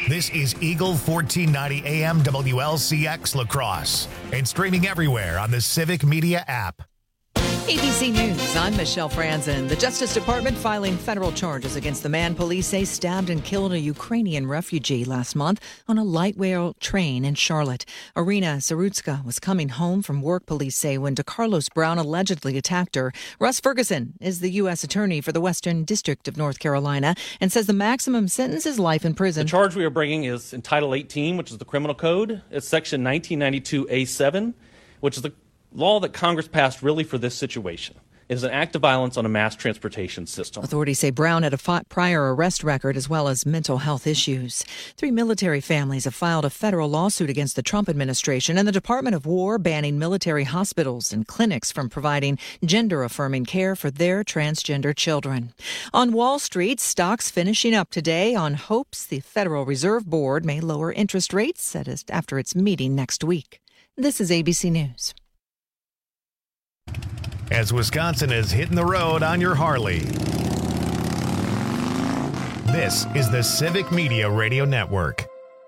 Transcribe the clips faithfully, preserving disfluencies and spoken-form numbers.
This is Eagle fourteen ninety A M W L C X La Crosse and streaming everywhere on the Civic Media app. A B C News, I'm Michelle Franzen. The Justice Department filing federal charges against the man police say stabbed and killed a Ukrainian refugee last month on a light rail train in Charlotte. Irina Zarutska was coming home from work, police say, when DeCarlos Brown allegedly attacked her. Russ Ferguson is the U S attorney for the Western District of North Carolina and says the maximum sentence is life in prison. The charge we are bringing is in Title eighteen, which is the criminal code. It's Section nineteen ninety-two A seven, which is the law that Congress passed really for this situation. It is an act of violence on a mass transportation system. Authorities say Brown had a prior arrest record as well as mental health issues. Three military families have filed a federal lawsuit against the Trump administration and the Department of War, banning military hospitals and clinics from providing gender-affirming care for their transgender children. On Wall Street, stocks finishing up today on hopes the Federal Reserve Board may lower interest rates after its meeting next week. This is A B C News. As Wisconsin is hitting the road on your Harley. This is the Civic Media Radio Network.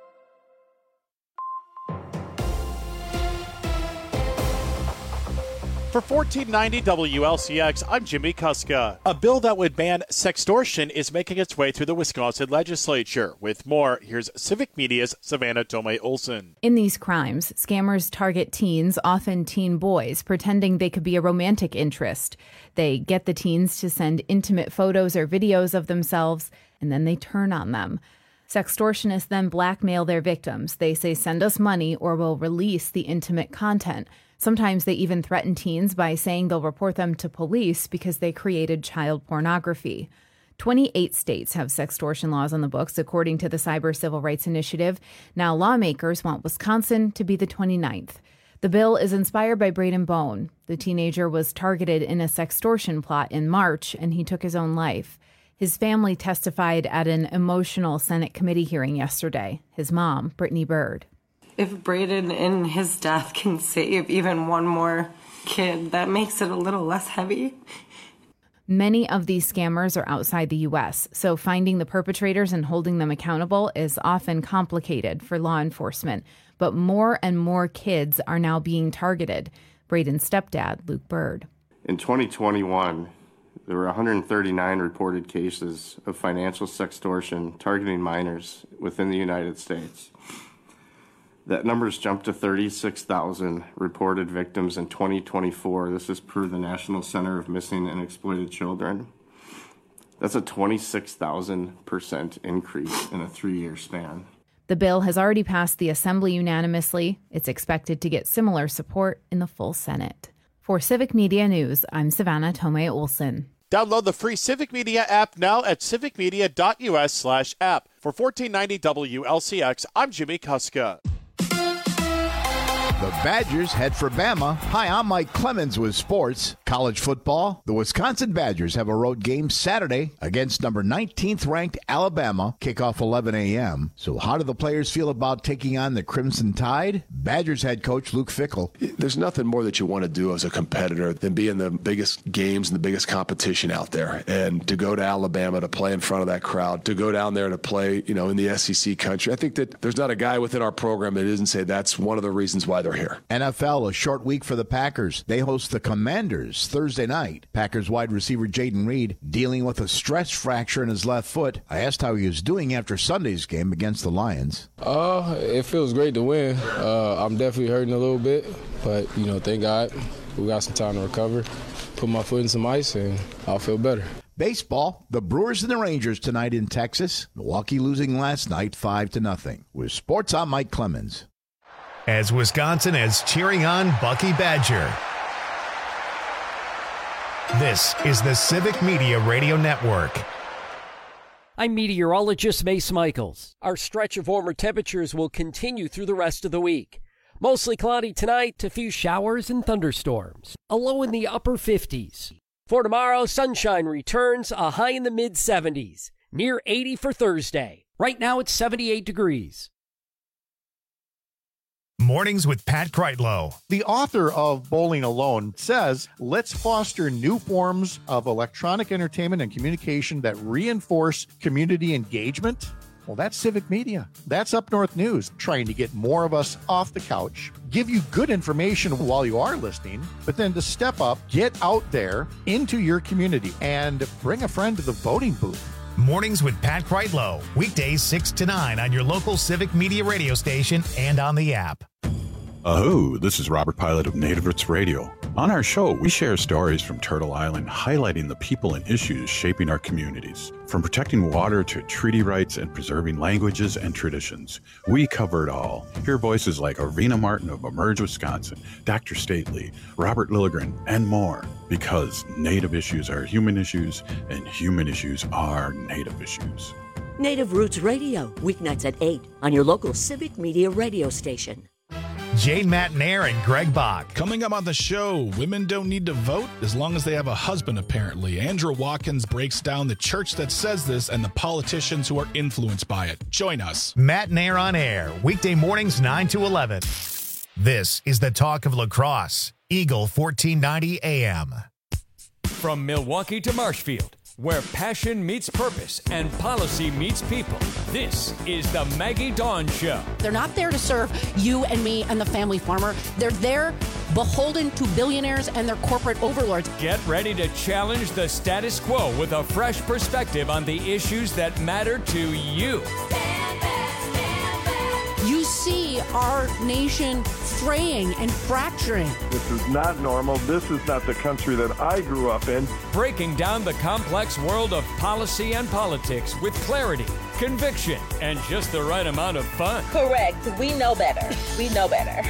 For fourteen ninety W L C X, I'm Jimmy Kuska. A bill that would ban sextortion is making its way through the Wisconsin legislature. With more, here's Civic Media's Savannah Tomei-Olson. In these crimes, scammers target teens, often teen boys, pretending they could be a romantic interest. They get the teens to send intimate photos or videos of themselves, and then they turn on them. Sextortionists then blackmail their victims. They say, send us money or we'll release the intimate content. Sometimes they even threaten teens by saying they'll report them to police because they created child pornography. twenty-eight states have sextortion laws on the books, according to the Cyber Civil Rights Initiative. Now lawmakers want Wisconsin to be the twenty-ninth. The bill is inspired by Braden Bone. The teenager was targeted in a sextortion plot in March, and he took his own life. His family testified at an emotional Senate committee hearing yesterday. His mom, Brittany Bird. If Braden in his death can save even one more kid, that makes it a little less heavy. Many of these scammers are outside the U S, so finding the perpetrators and holding them accountable is often complicated for law enforcement. But more and more kids are now being targeted. Braden's stepdad, Luke Bird. In twenty twenty-one, there were one hundred thirty-nine reported cases of financial sextortion targeting minors within the United States. That number's jumped to thirty-six thousand reported victims in twenty twenty-four. This is per the National Center of Missing and Exploited Children. That's a twenty-six thousand percent increase in a three-year span. The bill has already passed the Assembly unanimously. It's expected to get similar support in the full Senate. For Civic Media News, I'm Savannah Tomei-Olson. Download the free Civic Media app now at civicmedia.us slash app. For fourteen ninety W L C X, I'm Jimmy Kuska. The Badgers head for Bama. Hi, I'm Mike Clemens with sports. College football. The Wisconsin Badgers have a road game Saturday against number nineteenth ranked Alabama. Kickoff eleven a.m. So how do the players feel about taking on the Crimson Tide? Badgers head coach Luke Fickell. There's nothing more that you want to do as a competitor than be in the biggest games and the biggest competition out there. And to go to Alabama to play in front of that crowd, to go down there to play, you know, in the S E C country. I think that there's not a guy within our program that doesn't say that's one of the reasons why they're here. N F L, a short week for the Packers. They host the Commanders Thursday night. Packers wide receiver Jaden Reed dealing with a stress fracture in his left foot. I asked how he was doing after Sunday's game against the Lions. Uh, it feels great to win. Uh, I'm definitely hurting a little bit, but, you know, thank God we got some time to recover, put my foot in some ice, and I'll feel better. Baseball, the Brewers and the Rangers tonight in Texas. Milwaukee losing last night five to nothing. With sports, I'm Mike Clemens. As Wisconsin is cheering on Bucky Badger. This is the Civic Media Radio Network. I'm meteorologist Mace Michaels. Our stretch of warmer temperatures will continue through the rest of the week. Mostly cloudy tonight, a few showers and thunderstorms. A low in the upper fifties. For tomorrow, sunshine returns, a high in the mid seventies. Near eighty for Thursday. Right now it's seventy-eight degrees. Mornings with Pat Kreitlow. The author of Bowling Alone says, let's foster new forms of electronic entertainment and communication that reinforce community engagement. Well, that's Civic Media. That's Up North News, trying to get more of us off the couch, give you good information while you are listening, but then to step up, get out there into your community, and bring a friend to the voting booth. Mornings with Pat Kreitlow, weekdays six to nine on your local Civic Media radio station and on the app. Aho, this is Robert Pilot of Native Roots Radio. On our show, we share stories from Turtle Island highlighting the people and issues shaping our communities. From protecting water to treaty rights and preserving languages and traditions, we cover it all. Hear voices like Arvina Martin of Emerge, Wisconsin, Doctor Stately, Robert Lilligren, and more. Because Native issues are human issues, and human issues are Native issues. Native Roots Radio, weeknights at eight on your local Civic Media radio station. Jane Matnair and Greg Bach. Coming up on the show, women don't need to vote as long as they have a husband, apparently. Andrew Watkins breaks down the church that says this and the politicians who are influenced by it. Join us. Matnair on air, weekday mornings nine to eleven. This is the talk of La Crosse, Eagle fourteen ninety A M. From Milwaukee to Marshfield, where passion meets purpose and policy meets people. This is the Maggie Dawn Show. They're not there to serve you and me and the family farmer. They're there beholden to billionaires and their corporate overlords. Get ready to challenge the status quo with a fresh perspective on the issues that matter to you. Stand back, stand back. You see our nation fraying and fracturing. This is not normal. This is not the country that I grew up in. Breaking down the complex world of policy and politics with clarity, conviction, and just the right amount of fun. Correct. We know better. We know better.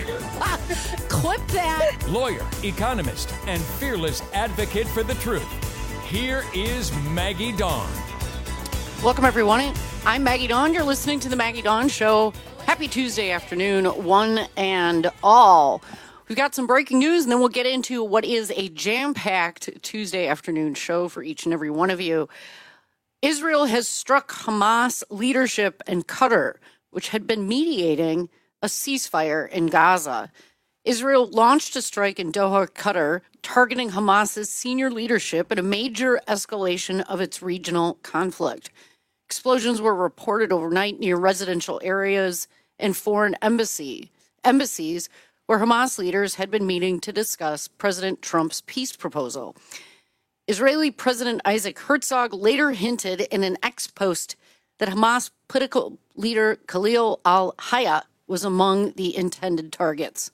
Clip that. Lawyer, economist, and fearless advocate for the truth. Here is Maggie Dawn. Welcome, everyone. I'm Maggie Dawn. You're listening to the Maggie Dawn Show. Happy Tuesday afternoon, one and all. We've got some breaking news, and then we'll get into what is a jam-packed Tuesday afternoon show for each and every one of you. Israel has struck Hamas leadership and Qatar, which had been mediating a ceasefire in Gaza. Israel launched a strike in Doha, Qatar, targeting Hamas's senior leadership in a major escalation of its regional conflict. Explosions were reported overnight near residential areas and foreign embassy embassies where Hamas leaders had been meeting to discuss President Trump's peace proposal. Israeli President Isaac Herzog later hinted in an X post that Hamas political leader Khalil al-Hayya was among the intended targets.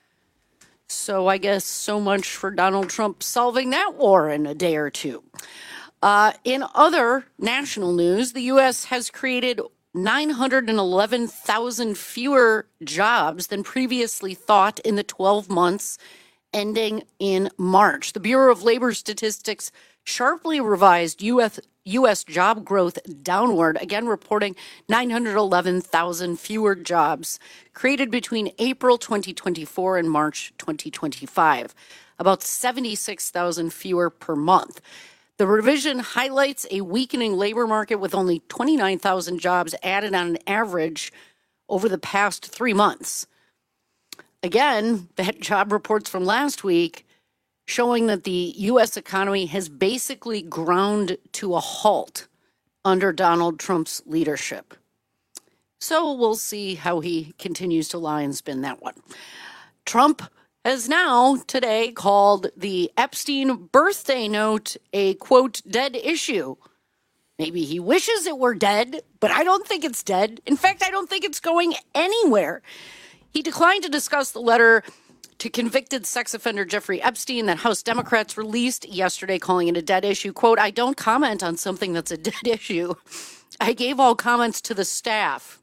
So I guess so much for Donald Trump solving that war in a day or two. Uh, in other national news, the U S has created nine hundred eleven thousand fewer jobs than previously thought in the twelve months ending in March. The Bureau of Labor Statistics sharply revised U S U S job growth downward, again reporting nine hundred eleven thousand fewer jobs created between April twenty twenty-four and March twenty twenty-five, about seventy-six thousand fewer per month. The revision highlights a weakening labor market with only twenty-nine thousand jobs added on an average over the past three months. Again, that job reports from last week showing that the U S economy has basically ground to a halt under Donald Trump's leadership. So we'll see how he continues to lie and spin that one. Trump has now today called the Epstein birthday note a, quote, dead issue. Maybe he wishes it were dead, but I don't think it's dead. In fact, I don't think it's going anywhere. He declined to discuss the letter to convicted sex offender Jeffrey Epstein that House Democrats released yesterday, calling it a dead issue. Quote, I don't comment on something that's a dead issue. I gave all comments to the staff.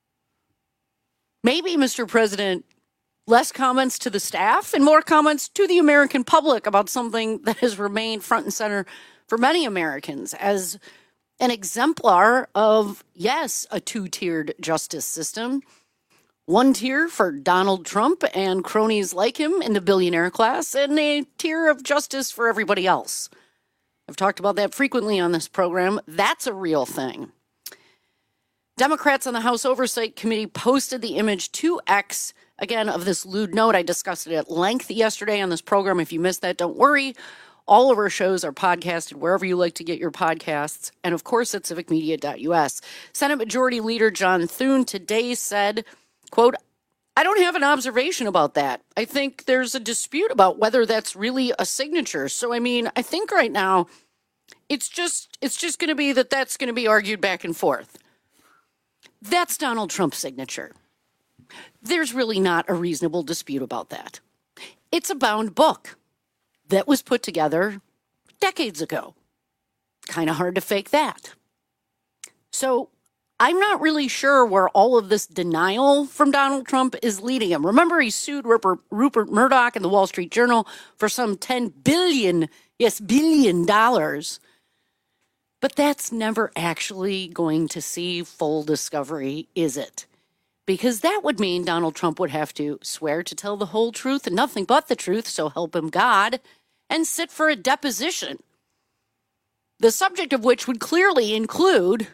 Maybe, Mister President, less comments to the staff and more comments to the American public about something that has remained front and center for many Americans as an exemplar of, yes, a two-tiered justice system. One tier for Donald Trump and cronies like him in the billionaire class, and a tier of justice for everybody else. I've talked about that frequently on this program. That's a real thing. Democrats on the House Oversight Committee posted the image to X, again, of this lewd note. I discussed it at length yesterday on this program. If you missed that, don't worry. All of our shows are podcasted wherever you like to get your podcasts, and of course at civic media dot U S. Senate Majority Leader John Thune today said, quote, I don't have an observation about that. I think there's a dispute about whether that's really a signature. So, I mean, I think right now it's just it's just going to be that that's going to be argued back and forth. That's Donald Trump's signature. There's really not a reasonable dispute about that. It's a bound book that was put together decades ago. Kind of hard to fake that. So I'm not really sure where all of this denial from Donald Trump is leading him. Remember, he sued Rupert, Rupert Murdoch and the Wall Street Journal for some ten billion, yes, billion dollars. But that's never actually going to see full discovery, is it? Because that would mean Donald Trump would have to swear to tell the whole truth and nothing but the truth, so help him God, and sit for a deposition. The subject of which would clearly include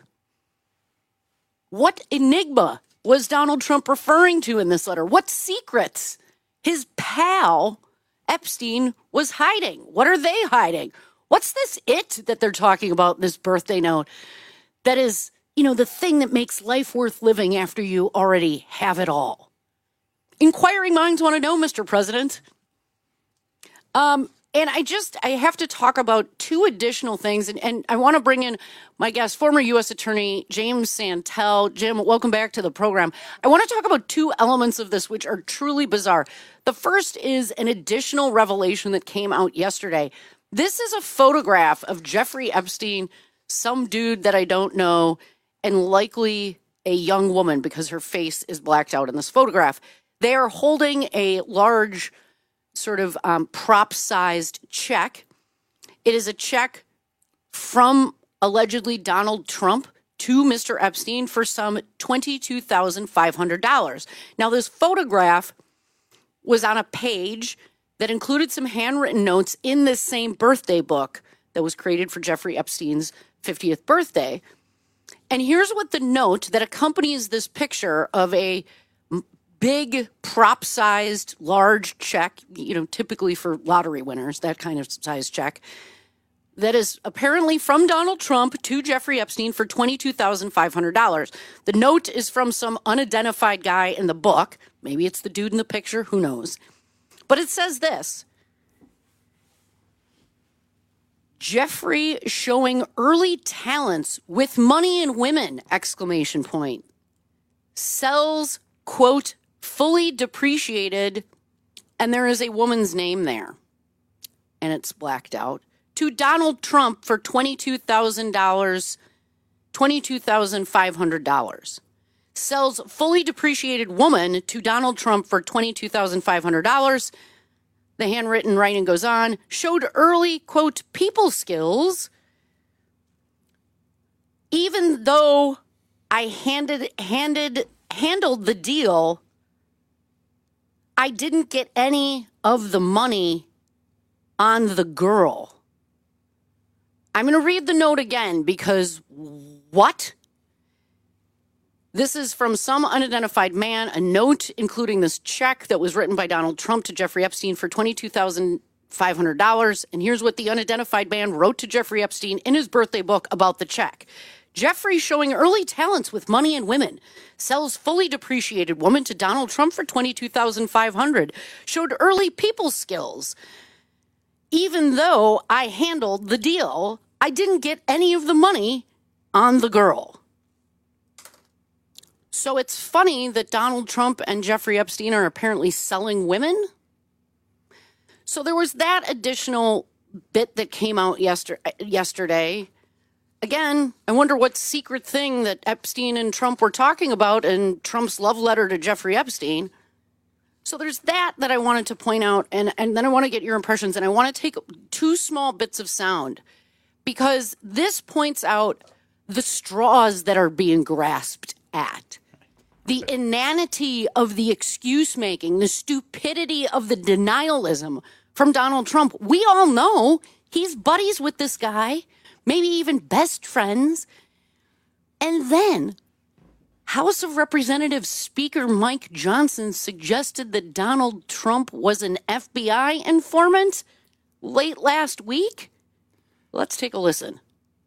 what enigma was Donald Trump referring to in this letter? What secrets his pal Epstein was hiding? What are they hiding? What's this it that they're talking about, this birthday note? That is, you know, the thing that makes life worth living after you already have it all. Inquiring minds want to know, Mister President. Um, and I just, I have to talk about two additional things. And, and I want to bring in my guest, former U S Attorney James Santel. Jim, welcome back to the program. I want to talk about two elements of this which are truly bizarre. The first is an additional revelation that came out yesterday. This is a photograph of Jeffrey Epstein, some dude that I don't know, and likely a young woman because her face is blacked out in this photograph. They are holding a large sort of um, prop-sized check. It is a check from allegedly Donald Trump to Mister Epstein for some twenty-two thousand five hundred dollars. Now, this photograph was on a page that included some handwritten notes in this same birthday book that was created for Jeffrey Epstein's fiftieth birthday. And here's what the note that accompanies this picture of a big prop-sized large check, you know, typically for lottery winners, that kind of size check, that is apparently from Donald Trump to Jeffrey Epstein for twenty-two thousand five hundred dollars. The note is from some unidentified guy in the book. Maybe it's the dude in the picture, who knows? But it says this: Jeffrey showing early talents with money and women, exclamation point. Sells, quote, fully depreciated, and there is a woman's name there, and it's blacked out, to Donald Trump for twenty-two thousand dollars, twenty-two thousand five hundred dollars. Sells fully depreciated woman to Donald Trump for twenty-two thousand five hundred dollars. The handwritten writing goes on. Showed early, quote, people skills. Even though I handed, handed, handled the deal, I didn't get any of the money on the girl. I'm going to read the note again because what? This is from some unidentified man, a note including this check that was written by Donald Trump to Jeffrey Epstein for twenty-two thousand five hundred dollars. And here's what the unidentified man wrote to Jeffrey Epstein in his birthday book about the check. Jeffrey showing early talents with money and women. Sells fully depreciated woman to Donald Trump for twenty-two thousand five hundred dollars. Showed early people skills. Even though I handled the deal, I didn't get any of the money on the girl. So it's funny that Donald Trump and Jeffrey Epstein are apparently selling women. So there was that additional bit that came out yester- yesterday. Again, I wonder what secret thing that Epstein and Trump were talking about in Trump's love letter to Jeffrey Epstein. So there's that that I wanted to point out, and, and then I want to get your impressions, and I want to take two small bits of sound, because this points out the straws that are being grasped at. The inanity of the excuse-making, the stupidity of the denialism from Donald Trump. We all know he's buddies with this guy, maybe even best friends. And then House of Representatives Speaker Mike Johnson suggested that Donald Trump was an F B I informant. late last week? Let's take a listen.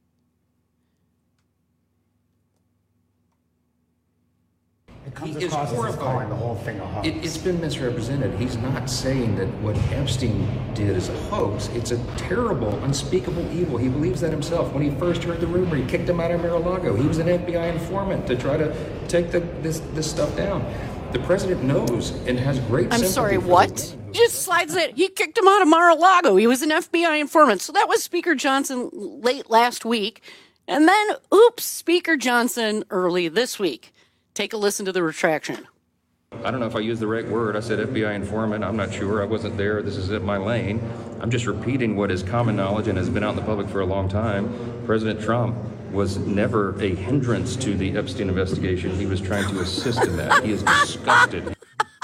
It comes he across as calling the whole thing a hoax. It, it's been misrepresented. He's not saying that what Epstein did is a hoax. It's a terrible, unspeakable evil. He believes that himself. When he first heard the rumor, he kicked him out of Mar-a-Lago. He was an F B I informant to try to take the, this, this stuff down. The president knows and has great I'm sympathy sorry, for what? the- Just slides it. He kicked him out of Mar-a-Lago. He was an F B I informant. So that was Speaker Johnson late last week. And then, oops, Speaker Johnson early this week. Take a listen to the retraction. I don't know if I used the right word. I said F B I informant. I'm not sure. I wasn't there. This is in my lane. I'm just repeating what is common knowledge and has been out in the public for a long time. President Trump was never a hindrance to the Epstein investigation. He was trying to assist in that. He is disgusted.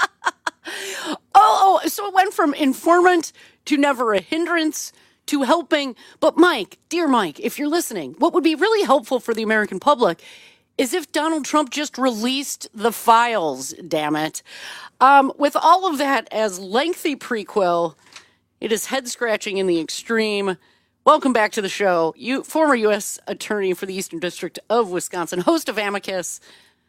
Oh, so it went from informant to never a hindrance to helping. But Mike, dear Mike, if you're listening, what would be really helpful for the American public is if Donald Trump just released the files, damn it. Um, with all of that as lengthy prequel, it is head-scratching in the extreme. Welcome back to the show. You, former U S Attorney for the Eastern District of Wisconsin, host of Amicus,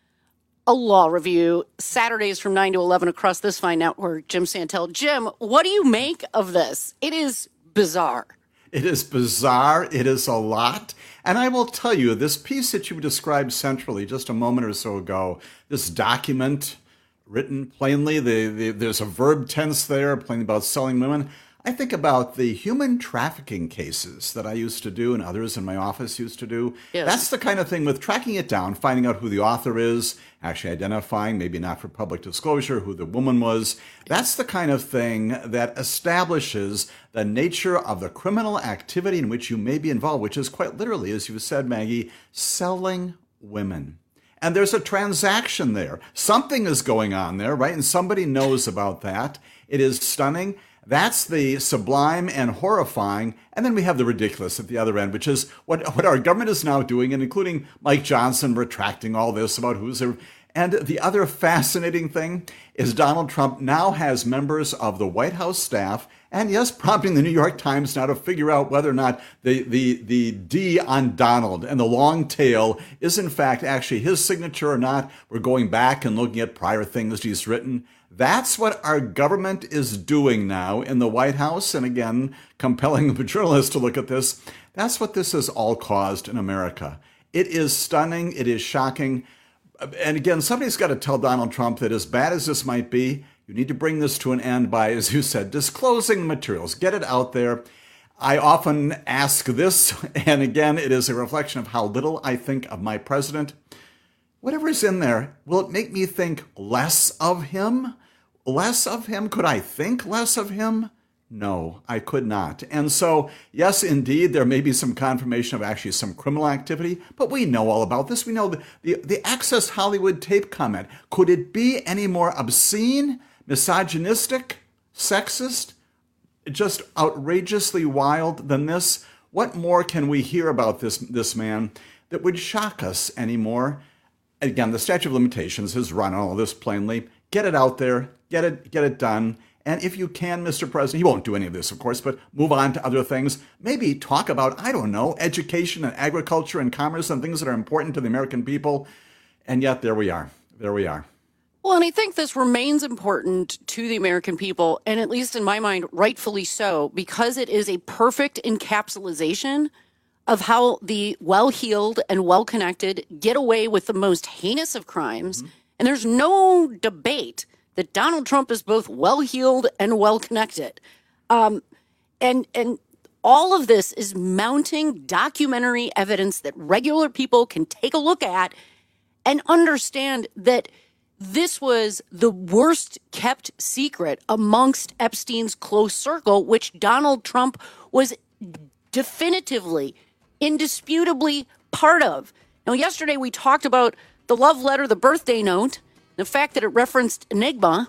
a law review, Saturdays from nine to eleven across this fine network, Jim Santel. Jim, what do you make of this? It is bizarre. It is bizarre. It is a lot. And I will tell you, this piece that you described centrally just a moment or so ago, this document written plainly, the, the, there's a verb tense there, plainly about selling women. I think about the human trafficking cases that I used to do and others in my office used to do. Yes. That's the kind of thing with tracking it down, finding out who the author is, actually identifying, maybe not for public disclosure, who the woman was. That's the kind of thing that establishes the nature of the criminal activity in which you may be involved, which is quite literally, as you said, Maggie, selling women. And there's a transaction there. Something is going on there, right? And somebody knows about that. It is stunning. That's the sublime and horrifying. And then we have the ridiculous at the other end, which is what, what our government is now doing, and including Mike Johnson retracting all this about who's there. And the other fascinating thing is Donald Trump now has members of the White House staff, and yes, prompting the New York Times now to figure out whether or not the, the, the D on Donald and the long tail is in fact actually his signature or not. We're going back and looking at prior things he's written. That's what our government is doing now in the White House. And again, compelling the journalists to look at this. That's what this has all caused in America. It is stunning. It is shocking. And again, somebody's got to tell Donald Trump that as bad as this might be, you need to bring this to an end by, as you said, disclosing materials. Get it out there. I often ask this, and again, it is a reflection of how little I think of my president. Whatever is in there, will it make me think less of him? Less of him? Could I think less of him? No, I could not. And so, yes, indeed, there may be some confirmation of actually some criminal activity, but we know all about this. We know the, the, the Access Hollywood tape comment. Could it be any more obscene, misogynistic, sexist, just outrageously wild than this? What more can we hear about this, this man that would shock us anymore? Again, the statute of limitations has run all of this plainly. Get it out there. Get it, get it done. And if you can, Mister President, he won't do any of this, of course, but move on to other things. Maybe talk about, I don't know, education and agriculture and commerce and things that are important to the American people. And yet there we are. There we are. Well, and I think this remains important to the American people, and at least in my mind, rightfully so, because it is a perfect encapsulation of how the well-heeled and well-connected get away with the most heinous of crimes. Mm-hmm. And there's no debate that Donald Trump is both well-heeled and well-connected. Um, and and all of this is mounting documentary evidence that regular people can take a look at and understand that this was the worst kept secret amongst Epstein's close circle, which Donald Trump was definitively, indisputably part of. Now, yesterday we talked about the love letter, the birthday note, the fact that it referenced Enigma.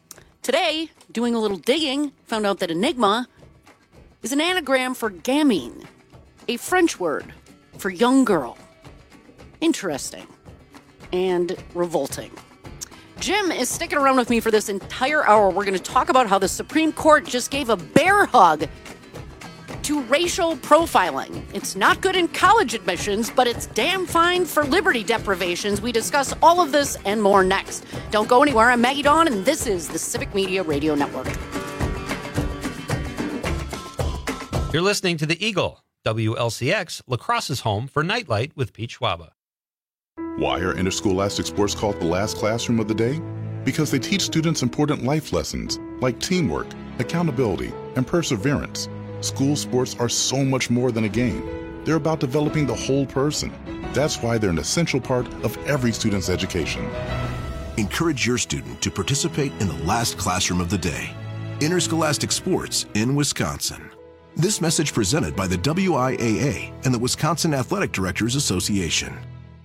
Today, doing a little digging, found out that Enigma is an anagram for gamine, a French word for young girl. Interesting and revolting. Jim is sticking around with me for this entire hour. We're going to talk about how the Supreme Court just gave a bear hug to racial profiling. It's not good in college admissions, but it's damn fine for liberty deprivations. We discuss all of this and more next. Don't go anywhere. I'm Maggie Dawn, and this is the Civic Media Radio Network. You're listening to The Eagle, W L C X, La Crosse's home for Nightlight with Pete Schwaba. Why are interscholastic sports called the last classroom of the day? Because they teach students important life lessons like teamwork, accountability, and perseverance. School sports are so much more than a game. They're about developing the whole person. That's why they're an essential part of every student's education. Encourage your student to participate in the last classroom of the day. Interscholastic sports in Wisconsin. This message presented by the W I A A and the Wisconsin Athletic Directors Association.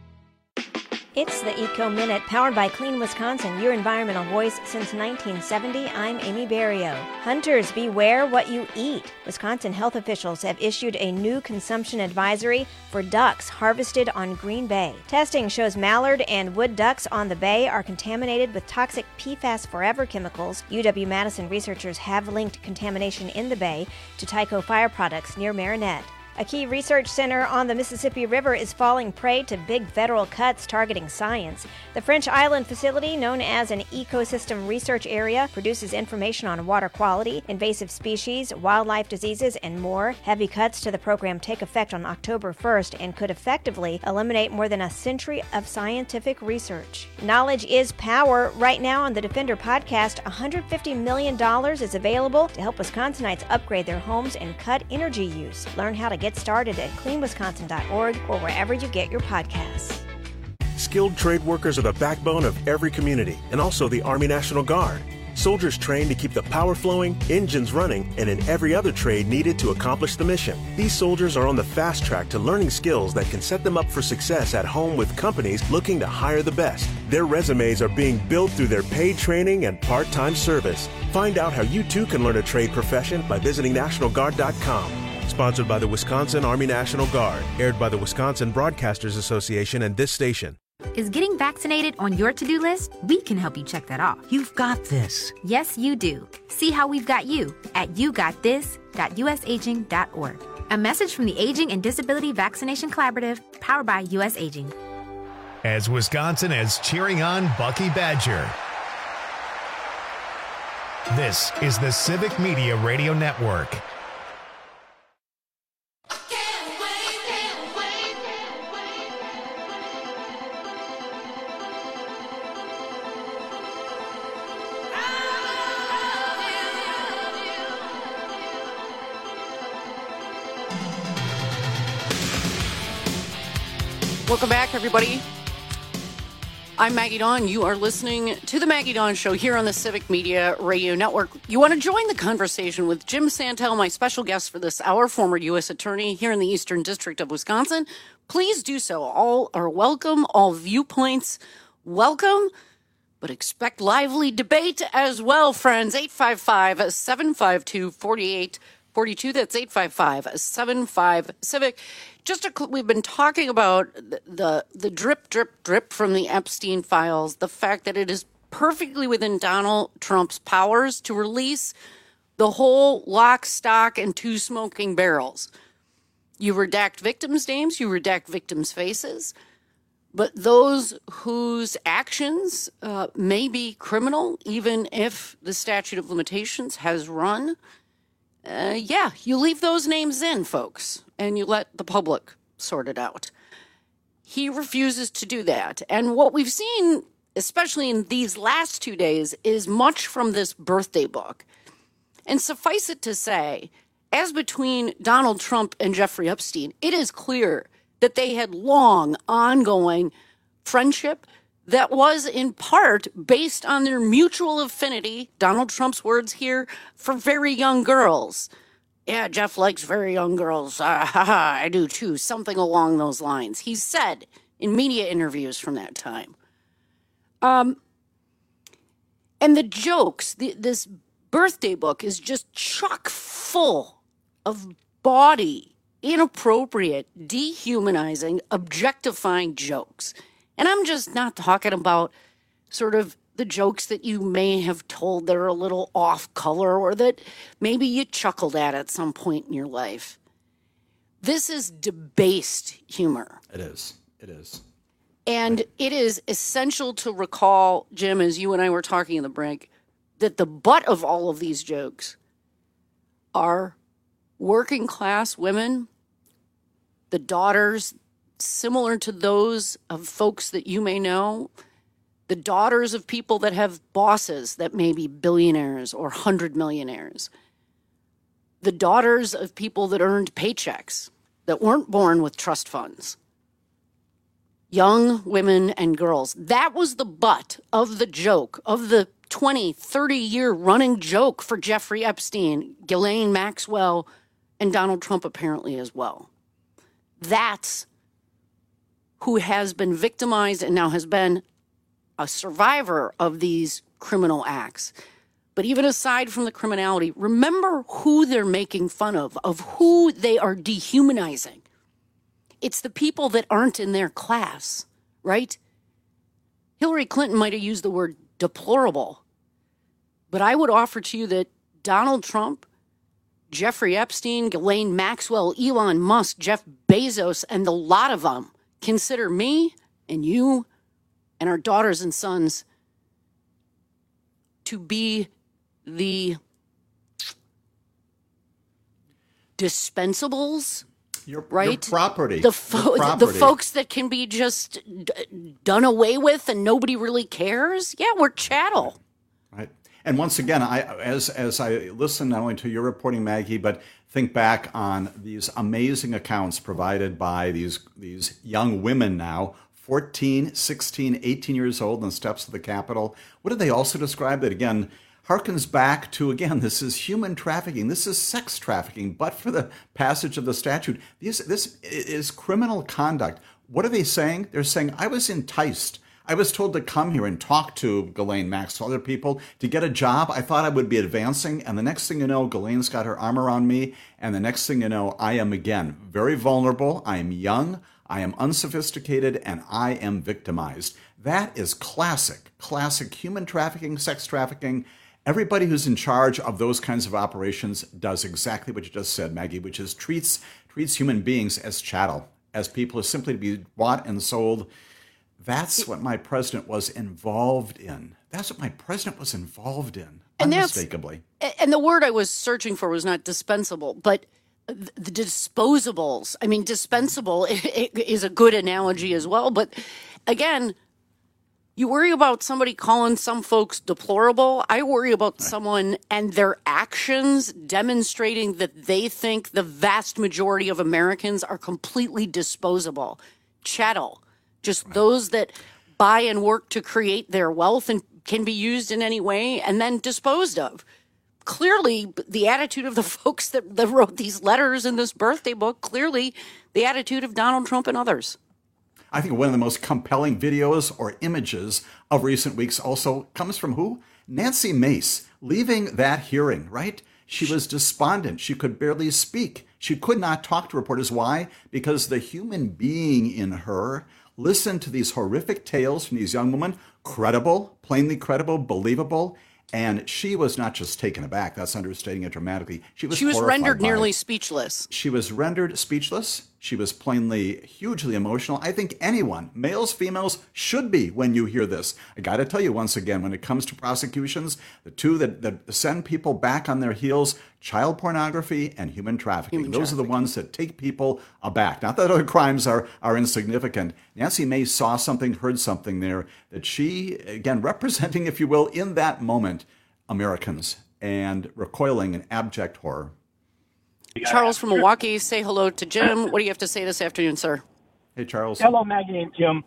It's the Eco Minute, powered by Clean Wisconsin, your environmental voice since nineteen seventy. I'm Amy Barrio. Hunters, beware what you eat. Wisconsin health officials have issued a new consumption advisory for ducks harvested on Green Bay. Testing shows mallard and wood ducks on the bay are contaminated with toxic P FAS Forever chemicals. U W-Madison researchers have linked contamination in the bay to Tyco Fire products near Marinette. A key research center on the Mississippi River is falling prey to big federal cuts targeting science. The French Island facility, known as an ecosystem research area, produces information on water quality, invasive species, wildlife diseases, and more. Heavy cuts to the program take effect on October first and could effectively eliminate more than a century of scientific research. Knowledge is power. Right now on the Defender podcast, one hundred fifty million dollars is available to help Wisconsinites upgrade their homes and cut energy use. Learn how to get started at clean wisconsin dot org or wherever you get your podcasts. Skilled trade workers are the backbone of every community and also the Army National Guard. Soldiers trained to keep the power flowing, engines running, and in every other trade needed to accomplish the mission. These soldiers are on the fast track to learning skills that can set them up for success at home with companies looking to hire the best. Their resumes are being built through their paid training and part-time service. Find out how you too can learn a trade profession by visiting national guard dot com. Sponsored by the Wisconsin Army National Guard. Aired by the Wisconsin Broadcasters Association and this station. Is getting vaccinated on your to-do list? We can help you check that off. You've got this. Yes, you do. See how we've got you at you got this dot u s aging dot org. A message from the Aging and Disability Vaccination Collaborative, powered by U S Aging. As Wisconsin is cheering on Bucky Badger. This is the Civic Media Radio Network. Welcome back, everybody. I'm Maggie Dawn. You are listening to the Maggie Dawn Show here on the Civic Media Radio Network. You want to join the conversation with Jim Santel, my special guest for this hour, former U S attorney here in the Eastern District of Wisconsin. Please do so. All are welcome. All viewpoints welcome. But expect lively debate as well, friends. eight five five, seven five two, four eight four two. That's eight five five, seven five, CIVIC. Just a, we've been talking about the, the the drip, drip, drip from the Epstein files, the fact that it is perfectly within Donald Trump's powers to release the whole lock, stock, and two smoking barrels. You redact victims' names, you redact victims' faces, but those whose actions uh, may be criminal, even if the statute of limitations has run, Uh, yeah, you leave those names in, folks, and you let the public sort it out. He refuses to do that. And what we've seen, especially in these last two days, is much from this birthday book. And suffice it to say, as between Donald Trump and Jeffrey Epstein, it is clear that they had long, ongoing friendship that was in part based on their mutual affinity, Donald Trump's words here, for very young girls. Yeah, Jeff likes very young girls. Uh, haha, I do too. Something along those lines. He said in media interviews from that time. Um, and the jokes, the, this birthday book is just chock full of bawdy, inappropriate, dehumanizing, objectifying jokes. And I'm just not talking about sort of the jokes that you may have told that are a little off color or that maybe you chuckled at at some point in your life. This is debased humor. It is. It is. And it is essential to recall, Jim, as you and I were talking in the break, that the butt of all of these jokes are working class women, the daughters similar to those of folks that you may know, the daughters of people that have bosses that may be billionaires or hundred millionaires, the daughters of people that earned paychecks that weren't born with trust funds, young women and girls. That was the butt of the joke, of the twenty, thirty year running joke for Jeffrey Epstein, Ghislaine Maxwell, and Donald Trump apparently as well. That's who has been victimized and now has been a survivor of these criminal acts. But even aside from the criminality, remember who they're making fun of, of who they are dehumanizing. It's the people that aren't in their class, right? Hillary Clinton might have used the word deplorable, but I would offer to you that Donald Trump, Jeffrey Epstein, Ghislaine Maxwell, Elon Musk, Jeff Bezos, and the lot of them consider me and you and our daughters and sons to be the dispensables, your, right? Your property. The, fo- your property. the folks that can be just d- done away with and nobody really cares. Yeah, we're chattel. Right. And once again, I as as I listen not only to your reporting, Maggie, but think back on these amazing accounts provided by these these young women now, fourteen, sixteen, eighteen years old on the steps of the Capitol. What did they also describe? That, again, harkens back to, again, this is human trafficking. This is sex trafficking. But for the passage of the statute, this, this is criminal conduct. What are they saying? They're saying, I was enticed. I was told to come here and talk to Ghislaine Maxwell, other people, to get a job. I thought I would be advancing. And the next thing you know, Ghislaine's got her arm around me. And the next thing you know, I am, again, very vulnerable. I am young. I am unsophisticated, and I am victimized. That is classic, classic human trafficking, sex trafficking. Everybody who's in charge of those kinds of operations does exactly what you just said, Maggie, which is treats treats human beings as chattel, as people who simply to be bought and sold. That's what my president was involved in. That's what my president was involved in, and unmistakably. And the word I was searching for was not dispensable, but the disposables. I mean, dispensable is a good analogy as well. But again, you worry about somebody calling some folks deplorable. I worry about someone and their actions demonstrating that they think the vast majority of Americans are completely disposable. Chattel. Just right. Those that buy and work to create their wealth and can be used in any way and then disposed of. Clearly, the attitude of the folks that, that wrote these letters in this birthday book, clearly the attitude of Donald Trump and others. I think one of the most compelling videos or images of recent weeks also comes from who? Nancy Mace, leaving that hearing, right? She was despondent. She could barely speak. She could not talk to reporters. Why? Because the human being in her listened to these horrific tales from these young women, credible, plainly credible, believable. And she was not just taken aback. That's understating it dramatically. She was She was rendered nearly it. speechless. She was rendered speechless. She was plainly hugely emotional. I think anyone, males, females, should be when you hear this. I got to tell you once again, when it comes to prosecutions, the two that, that send people back on their heels, child pornography and human trafficking. Human Those trafficking. are the ones that take people aback. Not that other crimes are, are insignificant. Nancy Mace saw something, heard something there that she, again, representing, if you will, in that moment, Americans, and recoiling in abject horror. Charles from Milwaukee, say hello to Jim. What do you have to say this afternoon, sir? Hey, Charles. Hello, Maggie and Jim.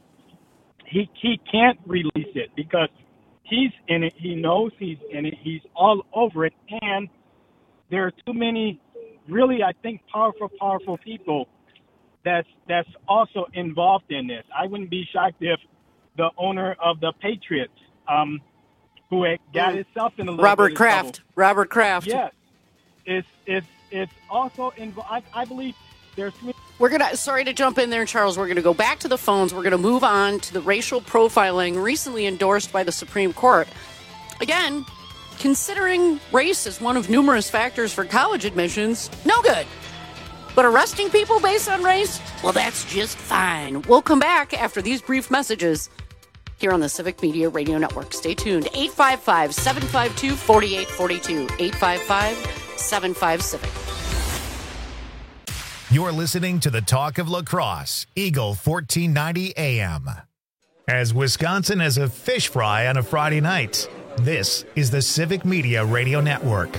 He he can't release it because he's in it. He knows he's in it. He's all over it. And there are too many really, I think, powerful, powerful people that's that's also involved in this. I wouldn't be shocked if the owner of the Patriots, um, who had got mm. himself in a little Robert bit Kraft. Trouble. Robert Kraft. Yes. It's, it's, it's also involved. I, I believe there's We're going to, sorry to jump in there, Charles. We're going to go back to the phones. We're going to move on to the racial profiling recently endorsed by the Supreme Court. Again, considering race as one of numerous factors for college admissions, no good. But arresting people based on race, well, that's just fine. We'll come back after these brief messages here on the Civic Media Radio Network. Stay tuned. eight five five, seven five two, four eight four two. eight five five, seven five, Civic. You're listening to the Talk of Lacrosse, Eagle fourteen ninety A M. As Wisconsin has a fish fry on a Friday night, this is the Civic Media Radio Network.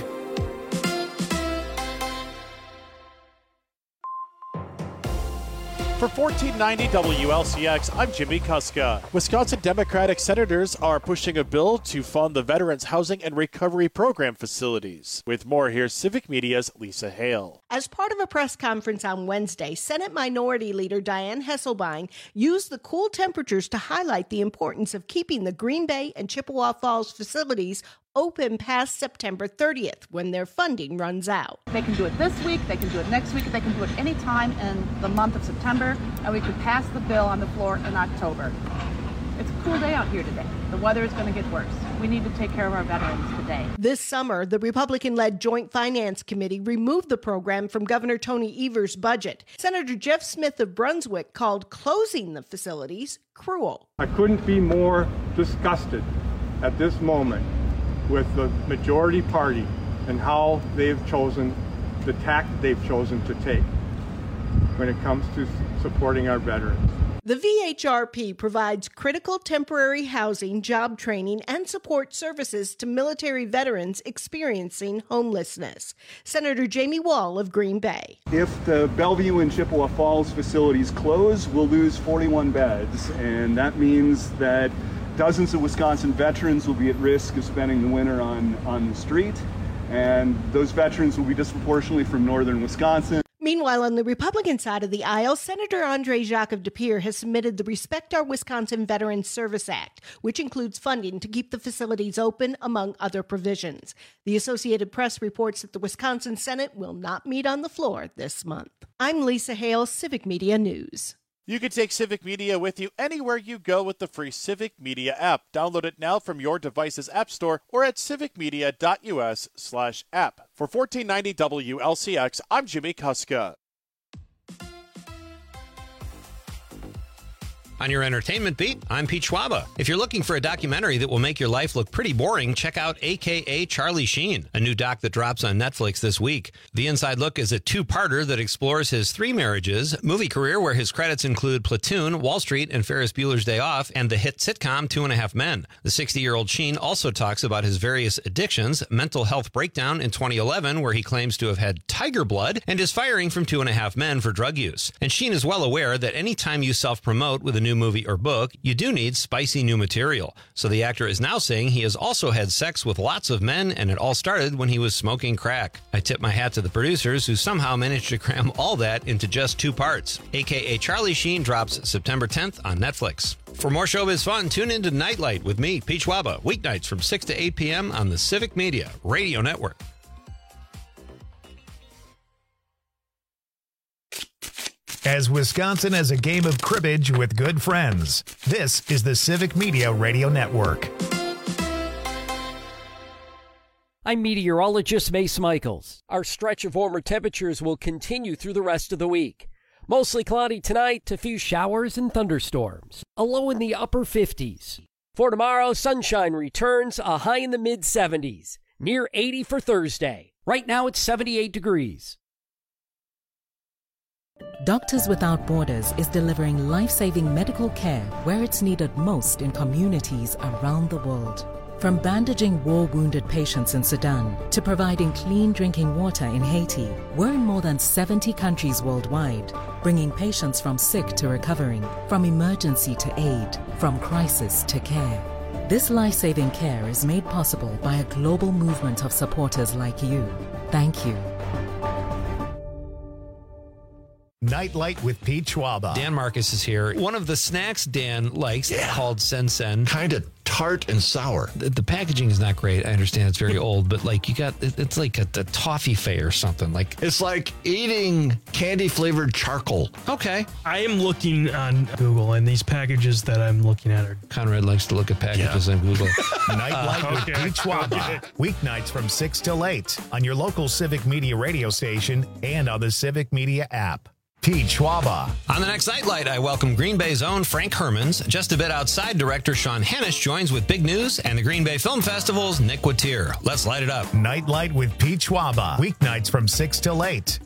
For fourteen ninety W L C X, I'm Jimmy Kuska. Wisconsin Democratic senators are pushing a bill to fund the Veterans Housing and Recovery Program facilities. With more, here's Civic Media's Lisa Hale. As part of a press conference on Wednesday, Senate Minority Leader Diane Hesselbein used the cool temperatures to highlight the importance of keeping the Green Bay and Chippewa Falls facilities open past September thirtieth, when their funding runs out. They can do it this week, they can do it next week, they can do it any time in the month of September, and we could pass the bill on the floor in October. It's a cool day out here today. The weather is going to get worse. We need to take care of our veterans today. This summer, the Republican-led Joint Finance Committee removed the program from Governor Tony Evers' budget. Senator Jeff Smith of Brunswick called closing the facilities cruel. I couldn't be more disgusted at this moment with the majority party and how they've chosen, the tack they've chosen to take when it comes to supporting our veterans. The V H R P provides critical temporary housing, job training, and support services to military veterans experiencing homelessness. Senator Jamie Wall of Green Bay. If the Bellevue and Chippewa Falls facilities close, we'll lose forty-one beds, and that means that dozens of Wisconsin veterans will be at risk of spending the winter on, on the street, and those veterans will be disproportionately from northern Wisconsin. Meanwhile, on the Republican side of the aisle, Senator Andre Jacques of De Pere has submitted the Respect Our Wisconsin Veterans Service Act, which includes funding to keep the facilities open, among other provisions. The Associated Press reports that the Wisconsin Senate will not meet on the floor this month. I'm Lisa Hale, Civic Media News. You can take Civic Media with you anywhere you go with the free Civic Media app. Download it now from your device's app store or at civicmedia.us slash app. For fourteen ninety W L C X, I'm Jimmy Kuska. On your entertainment beat, I'm Pete Schwaba. If you're looking for a documentary that will make your life look pretty boring, check out A K A Charlie Sheen, a new doc that drops on Netflix this week. The Inside Look is a two-parter that explores his three marriages, movie career where his credits include Platoon, Wall Street, and Ferris Bueller's Day Off, and the hit sitcom Two and a Half Men. The sixty-year-old Sheen also talks about his various addictions, mental health breakdown in twenty eleven, where he claims to have had tiger blood, and his firing from Two and a Half Men for drug use. And Sheen is well aware that any time you self-promote with a new movie or book, you do need spicy new material. So the actor is now saying he has also had sex with lots of men, and it all started when he was smoking crack. I tip my hat to the producers who somehow managed to cram all that into just two parts. A K A Charlie Sheen drops September tenth on Netflix. For more showbiz fun, tune into Nightlight with me, Pete Schwaba, weeknights from six to eight p.m. on the Civic Media Radio Network. As Wisconsin has a game of cribbage with good friends, this is the Civic Media Radio Network. I'm meteorologist Mace Michaels. Our stretch of warmer temperatures will continue through the rest of the week. Mostly cloudy tonight, a few showers and thunderstorms. A low in the upper fifties. For tomorrow, sunshine returns, a high in the mid seventies. Near eighty for Thursday. Right now it's seventy-eight degrees. Doctors Without Borders is delivering life-saving medical care where it's needed most in communities around the world. From bandaging war-wounded patients in Sudan to providing clean drinking water in Haiti, we're in more than seventy countries worldwide, bringing patients from sick to recovering, from emergency to aid, from crisis to care. This life-saving care is made possible by a global movement of supporters like you. Thank you. Nightlight with Pete Schwaba. Dan Marcus is here. One of the snacks Dan likes yeah. called Sen Sen. Kind of tart and sour. The, the packaging is not great. I understand it's very old, but like you got, it, it's like a, a toffee fay or something. Like It's like eating candy-flavored charcoal. Okay. I am looking on Google, and these packages that I'm looking at are... Conrad likes to look at packages on Google. Nightlight Uh, with okay. Pete Schwaba. Weeknights from six till eight on your local Civic Media radio station and on the Civic Media app. Pete Schwaba. On the next Nightlight, I welcome Green Bay's own Frank Hermans. Just a bit outside, director Sean Hennish joins with big news and the Green Bay Film Festival's Nick Watier. Let's light it up. Nightlight with Pete Schwaba. Weeknights from six till eight.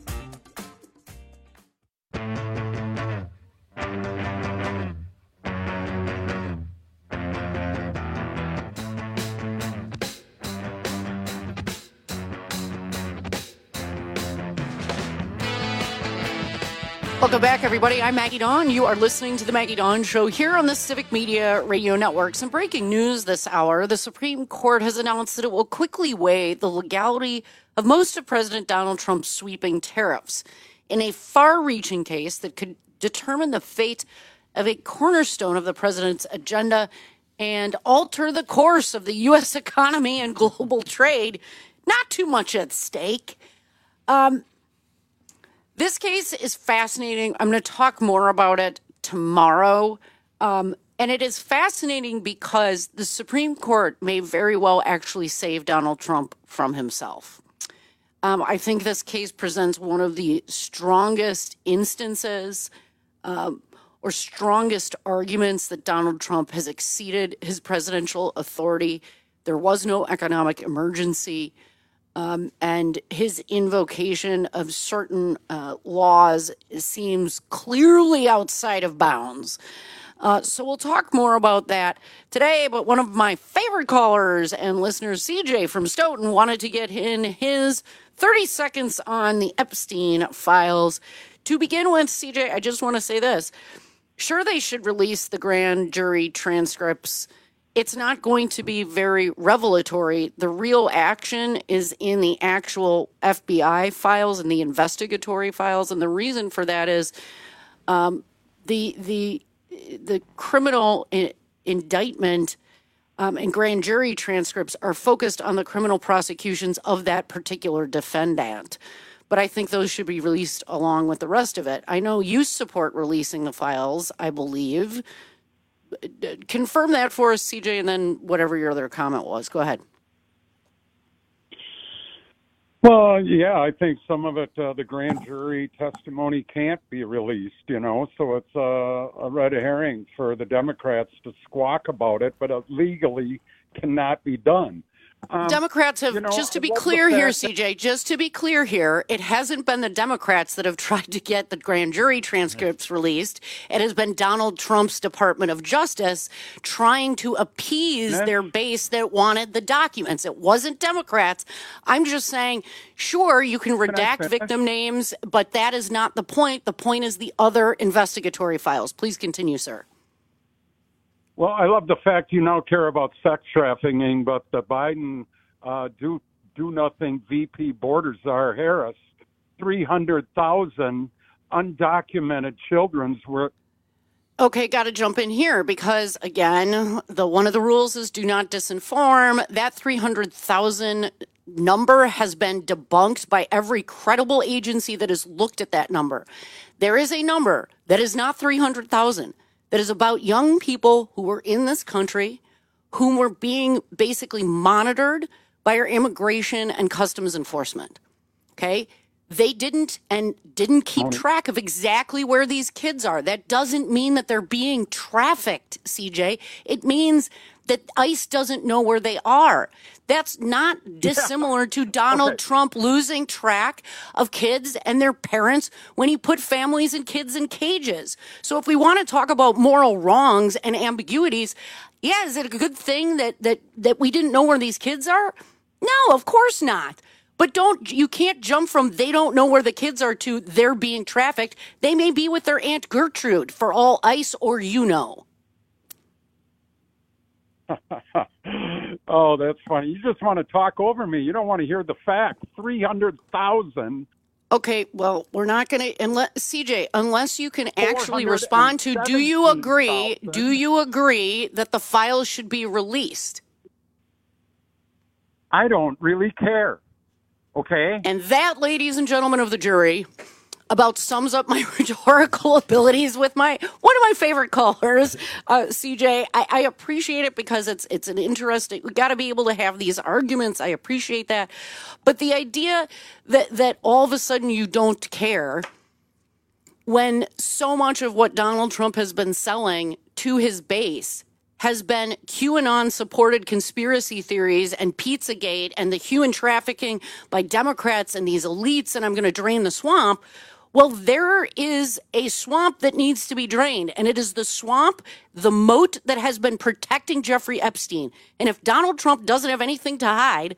Welcome back, everybody. I'm Maggie Dawn. You are listening to the Maggie Dawn Show here on the Civic Media Radio Network. Some breaking news this hour. The Supreme Court has announced that it will quickly weigh the legality of most of President Donald Trump's sweeping tariffs in a far-reaching case that could determine the fate of a cornerstone of the president's agenda and alter the course of the U S economy and global trade. Not too much at stake. Um... This case is fascinating. I'm going to talk more about it tomorrow. Um, and it is fascinating because the Supreme Court may very well actually save Donald Trump from himself. Um, I think this case presents one of the strongest instances um, or strongest arguments that Donald Trump has exceeded his presidential authority. There was no economic emergency. Um, and his invocation of certain uh, laws seems clearly outside of bounds. Uh, so we'll talk more about that today. But one of my favorite callers and listeners, C J from Stoughton, wanted to get in his thirty seconds on the Epstein files. To begin with, C J, I just want to say this. Sure, they should release the grand jury transcripts. It's not going to be very revelatory. The real action is in the actual F B I files and the investigatory files. And the reason for that is um, the the the criminal I- indictment um, and grand jury transcripts are focused on the criminal prosecutions of that particular defendant. But I think those should be released along with the rest of it. I know you support releasing the files, I believe. Confirm that for us, C J, and then whatever your other comment was. Go ahead. Well, yeah, I think some of it, uh, the grand jury testimony can't be released, you know, so it's uh, a red herring for the Democrats to squawk about it, but it legally cannot be done. Um, Democrats have, you know, just to I be love the clear here, fact C J, just to be clear here, it hasn't been the Democrats that have tried to get the grand jury transcripts released. It has been Donald Trump's Department of Justice trying to appease That's- their base that wanted the documents. It wasn't Democrats. I'm just saying, sure, you can Can I redact finish? victim names, but that is not the point. The point is the other investigatory files. Please continue, sir. Well, I love the fact you now care about sex trafficking, but the Biden uh, do do nothing V P Border Czar Harris, three hundred thousand undocumented children were. Okay, got to jump in here because, again, the one of the rules is do not disinform. That three hundred thousand number has been debunked by every credible agency that has looked at that number. There is a number that is not three hundred thousand. That is about young people who were in this country, whom were being basically monitored by our immigration and customs enforcement. Okay? They didn't and didn't keep track of exactly where these kids are. That doesn't mean that they're being trafficked, C J. It means that ICE doesn't know where they are. That's not dissimilar to Donald Okay. Trump losing track of kids and their parents when he put families and kids in cages. So if we want to talk about moral wrongs and ambiguities, yeah, is it a good thing that that that we didn't know where these kids are? No, of course not. But don't you can't jump from they don't know where the kids are to they're being trafficked. They may be with their Aunt Gertrude for all ICE or you know. Oh, that's funny. You just want to talk over me. You don't want to hear the facts. three hundred thousand Okay, well, we're not going to, unless, C J, unless you can actually respond to, do you agree, do you agree that the files should be released? I don't really care, okay? And that, ladies and gentlemen of the jury, about sums up my rhetorical abilities with my one of my favorite callers, uh, C J. I, I appreciate it because it's it's an interesting. We got to be able to have these arguments. I appreciate that, but the idea that that all of a sudden you don't care when so much of what Donald Trump has been selling to his base has been QAnon-supported conspiracy theories and Pizzagate and the human trafficking by Democrats and these elites, and I'm going to drain the swamp. Well, there is a swamp that needs to be drained, and it is the swamp, the moat that has been protecting Jeffrey Epstein. And if Donald Trump doesn't have anything to hide,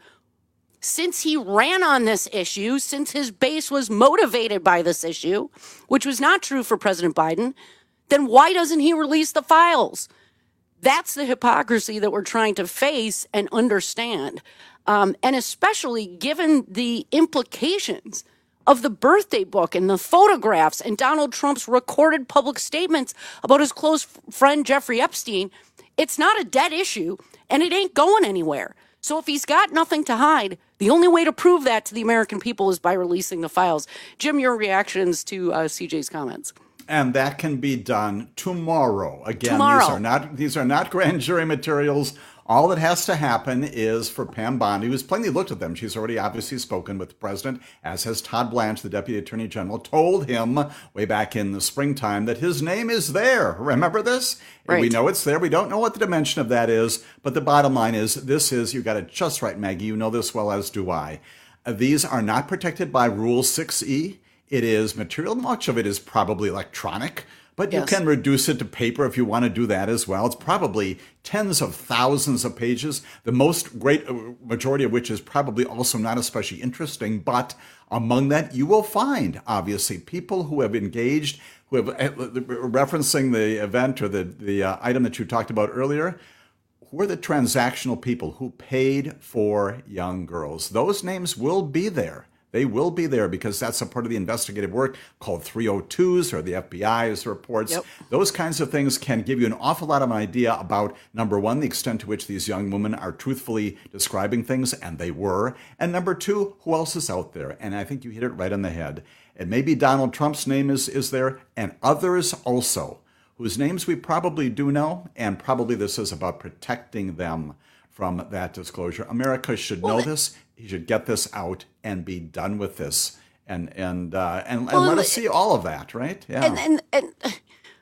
since he ran on this issue, since his base was motivated by this issue, which was not true for President Biden, then why doesn't he release the files? That's the hypocrisy that we're trying to face and understand, um, and especially given the implications of the birthday book and the photographs and Donald Trump's recorded public statements about his close friend Jeffrey Epstein. It's not a dead issue, and it ain't going anywhere. So if he's got nothing to hide, the only way to prove that to the American people is by releasing the files. Jim, your reactions to uh, C J's comments. And that can be done tomorrow. Again, tomorrow. these are not these are not grand jury materials. All that has to happen is for Pam Bondi, who's plainly looked at them. She's already obviously spoken with the president, as has Todd Blanche, the deputy attorney general, told him way back in the springtime that his name is there. Remember this? Right. We know it's there. We don't know what the dimension of that is. But the bottom line is this is, you got it just right, Maggie. You know this well, as do I. Uh, these are not protected by Rule six E. It is material. Much of it is probably electronic. But you yes. can reduce it to paper if you want to do that as well. It's probably tens of thousands of pages, the most great majority of which is probably also not especially interesting. But among that, you will find, obviously, people who have engaged, who have, referencing the event or the, the uh, item that you talked about earlier, who are the transactional people who paid for young girls. Those names will be there. They will be there because that's a part of the investigative work called three oh twos or the F B I's reports. Yep. Those kinds of things can give you an awful lot of an idea about, number one, the extent to which these young women are truthfully describing things, and they were. And number two, who else is out there? And I think you hit it right on the head. And maybe Donald Trump's name is, is there, and others also, whose names we probably do know, and probably this is about protecting them from that disclosure. America should know well, this. He should get this out and be done with this, and and uh, and, well, and let us see all of that, right? Yeah. And, and and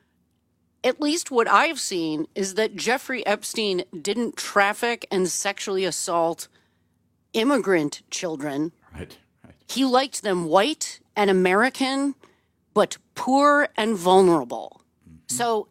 at least what I've seen is that Jeffrey Epstein didn't traffic and sexually assault immigrant children. Right. Right. He liked them white and American, but poor and vulnerable. Mm-hmm. So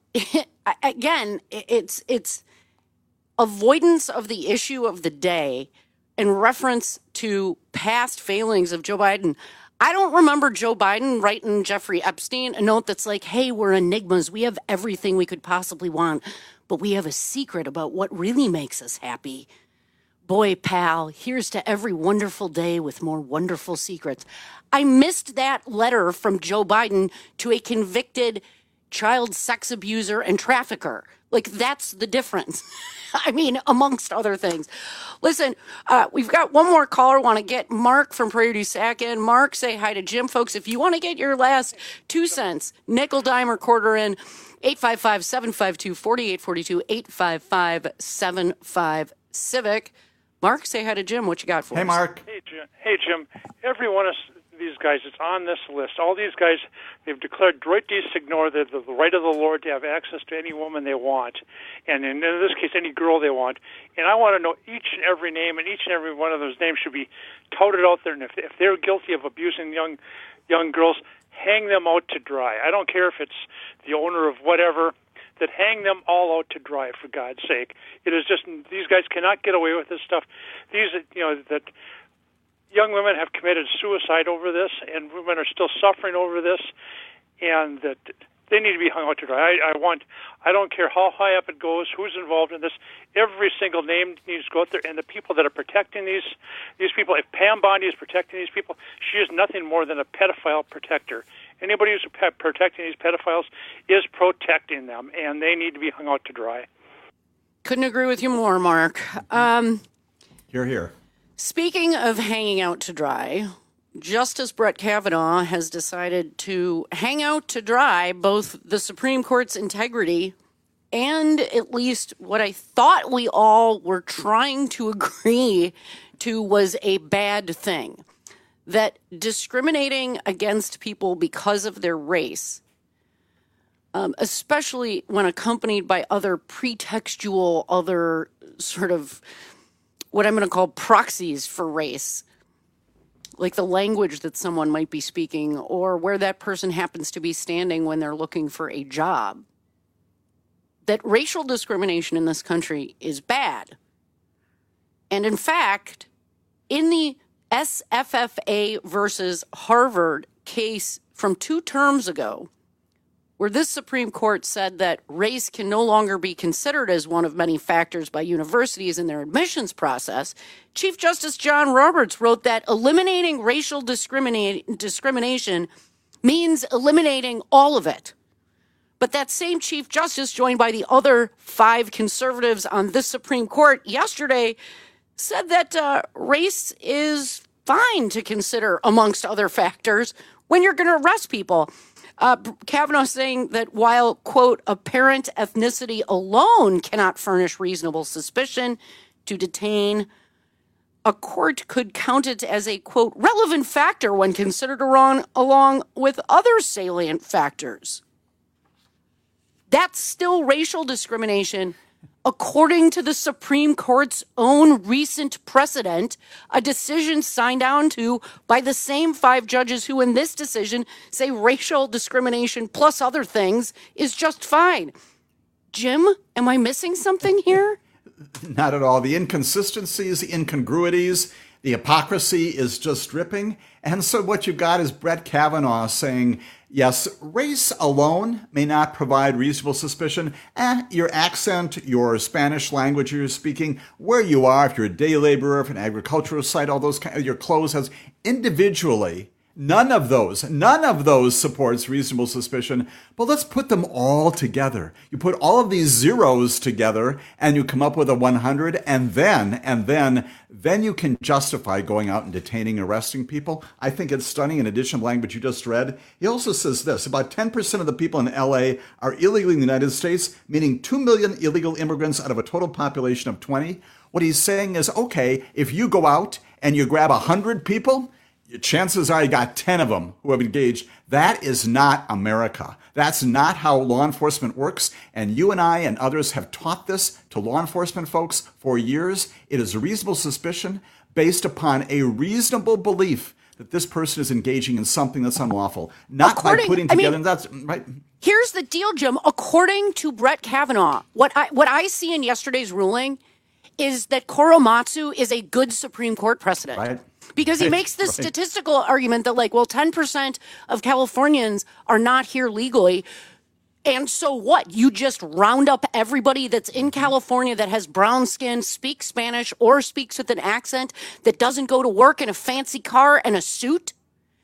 again, it's it's avoidance of the issue of the day. In reference to past failings of Joe Biden, I don't remember Joe Biden writing Jeffrey Epstein a note that's like, hey, we're enigmas. We have everything we could possibly want, but we have a secret about what really makes us happy. Boy, pal, here's to every wonderful day with more wonderful secrets. I missed that letter from Joe Biden to a convicted child sex abuser and trafficker. Like, that's the difference. I mean, amongst other things. Listen, uh, we've got one more caller. Want to get Mark from Prairie du Sac in. Mark, say hi to Jim. Folks, if you want to get your last two cents, nickel, dime, or quarter in, eight five five, seven five two, four eight four two, eight five five, seven five, Civic. Mark, say hi to Jim. What you got for hey, us? Hey, Mark. Hey, Jim. Hey, Jim. Every one of these guys is on this list. All these guys, they've declared droit de signor, the, the right of the Lord to have access to any woman they want, and in, in this case, any girl they want. And I want to know each and every name, and each and every one of those names should be touted out there. And if, if they're guilty of abusing young young girls, hang them out to dry. I don't care if it's the owner of whatever, that hang them all out to dry, for God's sake. It is just, these guys cannot get away with this stuff. These, you know, that young women have committed suicide over this, and women are still suffering over this, and that they need to be hung out to dry. I, I want, I don't care how high up it goes, who's involved in this. Every single name needs to go out there, and the people that are protecting these these people. If Pam Bondi is protecting these people, she is nothing more than a pedophile protector. Anybody who's pe- protecting these pedophiles is protecting them, and they need to be hung out to dry. Couldn't agree with you more, Mark. Um, You're here. Speaking of hanging out to dry, Justice Brett Kavanaugh has decided to hang out to dry both the Supreme Court's integrity and at least what I thought we all were trying to agree to was a bad thing. That discriminating against people because of their race, um, especially when accompanied by other pretextual, other sort of what I'm going to call proxies for race, like the language that someone might be speaking or where that person happens to be standing when they're looking for a job, that racial discrimination in this country is bad. And in fact, in the S F F A versus Harvard case from two terms ago, where this Supreme Court said that race can no longer be considered as one of many factors by universities in their admissions process, Chief Justice John Roberts wrote that eliminating racial discriminate, discrimination means eliminating all of it. But that same Chief Justice, joined by the other five conservatives on this Supreme Court yesterday, said that uh, race is fine to consider amongst other factors when you're going to arrest people. Uh, Kavanaugh saying that while, quote, apparent ethnicity alone cannot furnish reasonable suspicion to detain, a court could count it as a, quote, relevant factor when considered along, along with other salient factors. That's still racial discrimination, according to the Supreme Court's own recent precedent, a decision signed on to by the same five judges who in this decision say racial discrimination plus other things is just fine. Jim, am I missing something here? Not at all. The inconsistencies, the incongruities, the hypocrisy is just dripping. And so what you've got is Brett Kavanaugh saying, yes, race alone may not provide reasonable suspicion. Eh, your accent, your Spanish language you're speaking, where you are, if you're a day laborer, if an agricultural site, all those kind of, your clothes has individually, none of those, none of those supports reasonable suspicion. But let's put them all together. You put all of these zeros together and you come up with a one hundred, and then, and then, then you can justify going out and detaining and arresting people. I think it's stunning. In addition to language you just read, he also says this: about ten percent of the people in L A are illegally in the United States, meaning two million illegal immigrants out of a total population of twenty. What he's saying is, okay, if you go out and you grab one hundred people, chances are you got ten of them who have engaged. That is not America. That's not how law enforcement works. And you and I and others have taught this to law enforcement folks for years. It is a reasonable suspicion based upon a reasonable belief that this person is engaging in something that's unlawful, not According, by putting together. I mean, that's right. Here's the deal, Jim. According to Brett Kavanaugh, what I what I see in yesterday's ruling is that Korematsu is a good Supreme Court precedent. Right. Because he makes this right. statistical argument that, like, well, ten percent of Californians are not here legally. And so what? You just round up everybody that's in California that has brown skin, speaks Spanish, or speaks with an accent, that doesn't go to work in a fancy car and a suit?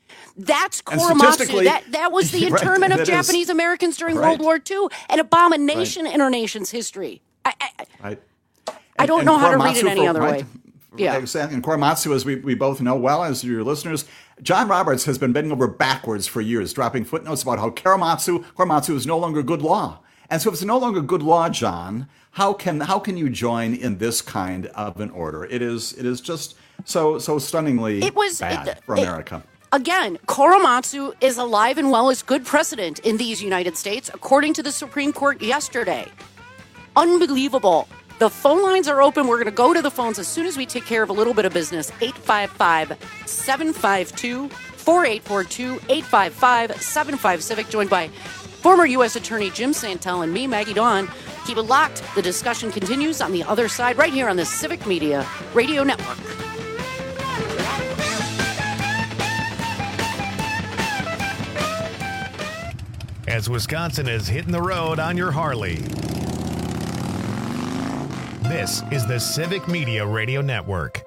That's Korematsu. That, that was the internment right, of Japanese is. Americans during right. World War Two, an abomination right. in our nation's history. I, I, right. I and, don't know how to read it any for, other right. way. Yeah. Exactly. And Korematsu, as we, we both know well, as your listeners, John Roberts has been bending over backwards for years, dropping footnotes about how Korematsu, Korematsu is no longer good law. And so if it's no longer good law, John, how can how can you join in this kind of an order? It is it is just so so stunningly it was, bad it, for America. It, again, Korematsu is alive and well as good precedent in these United States, according to the Supreme Court yesterday. Unbelievable. The phone lines are open. We're going to go to the phones as soon as we take care of a little bit of business. eight five five, seven five two, four eight four two, eight five five, seven five Civic, joined by former U S Attorney Jim Santel and me, Maggie Dawn. Keep it locked. The discussion continues on the other side, right here on the Civic Media Radio Network. as Wisconsin is hitting the road on your Harley. This is the Civic Media Radio Network.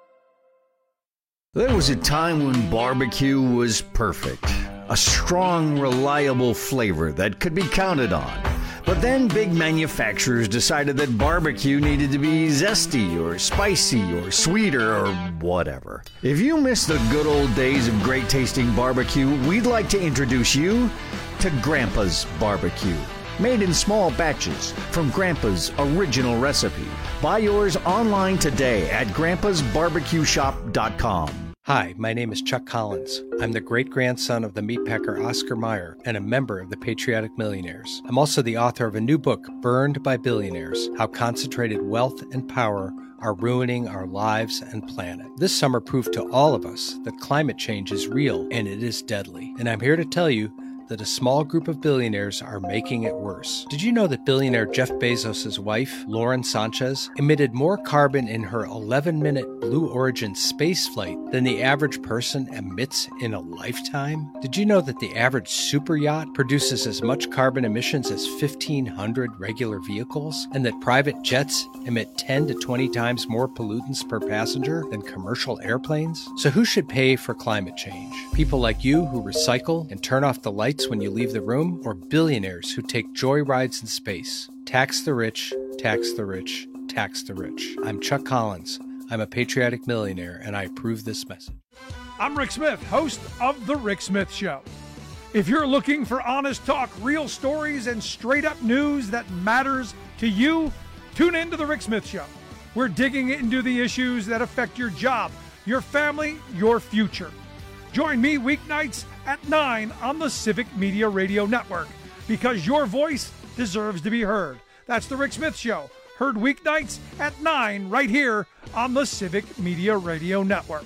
There was a time when barbecue was perfect. A strong, reliable flavor that could be counted on. But then big manufacturers decided that barbecue needed to be zesty or spicy or sweeter or whatever. If you miss the good old days of great tasting barbecue, we'd like to introduce you to Grandpa's Barbecue. Made in small batches from Grandpa's original recipe. Buy yours online today at grandpas barbecue shop dot com. Hi, my name is Chuck Collins. I'm the great-grandson of the meatpacker Oscar Mayer and a member of the Patriotic Millionaires. I'm also the author of a new book, Burned by Billionaires, How Concentrated Wealth and Power Are Ruining Our Lives and Planet. This summer proved to all of us that climate change is real and it is deadly. And I'm here to tell you that a small group of billionaires are making it worse. Did you know that billionaire Jeff Bezos' wife, Lauren Sanchez, emitted more carbon in her eleven-minute Blue Origin space flight than the average person emits in a lifetime? Did you know that the average super yacht produces as much carbon emissions as fifteen hundred regular vehicles? And that private jets emit ten to twenty times more pollutants per passenger than commercial airplanes? So who should pay for climate change? People like you who recycle and turn off the lights when you leave the room, or billionaires who take joy rides in space? Tax the rich, tax the rich, tax the rich. I'm Chuck Collins. I'm a patriotic millionaire, and I approve this message. I'm Rick Smith, host of The Rick Smith Show. If you're looking for honest talk, real stories, and straight-up news that matters to you, tune in to The Rick Smith Show. We're digging into the issues that affect your job, your family, your future. Join me weeknights at nine on the Civic Media Radio Network, because your voice deserves to be heard. That's The Rick Smith Show, heard weeknights at nine right here on the Civic Media Radio Network.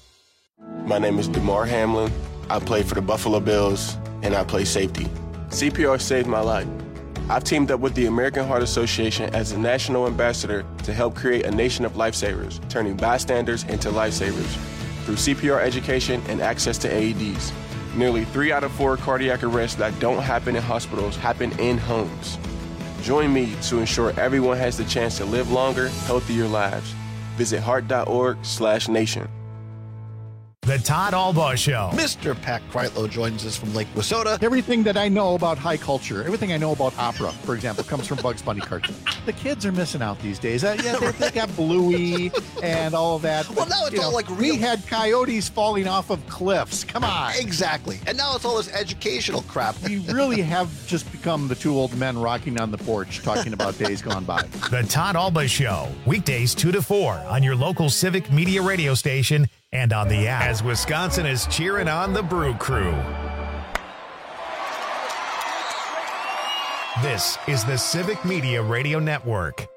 My name is DeMar Hamlin. I play for the Buffalo Bills, and I play safety. C P R saved my life. I've teamed up with the American Heart Association as a national ambassador to help create a nation of lifesavers, turning bystanders into lifesavers through C P R education and access to A E Ds. Nearly three out of four cardiac arrests that don't happen in hospitals happen in homes. Join me to ensure everyone has the chance to live longer, healthier lives. Visit heart.org slash nation. The Todd Albaugh Show. Mister Pat Kreitlow joins us from Lake Wissota. Everything that I know about high culture, everything I know about opera, for example, comes from Bugs Bunny cartoons. The kids are missing out these days. Uh, yeah, they, they got Bluey and all of that. Well, now it's all know, like real. We had coyotes falling off of cliffs. Come on. Exactly. And now it's all this educational crap. We really have just become the two old men rocking on the porch talking about days gone by. The Todd Albaugh Show, weekdays two to four on your local Civic Media radio station and on the app, as Wisconsin is cheering on the Brew Crew. This is the Civic Media Radio Network.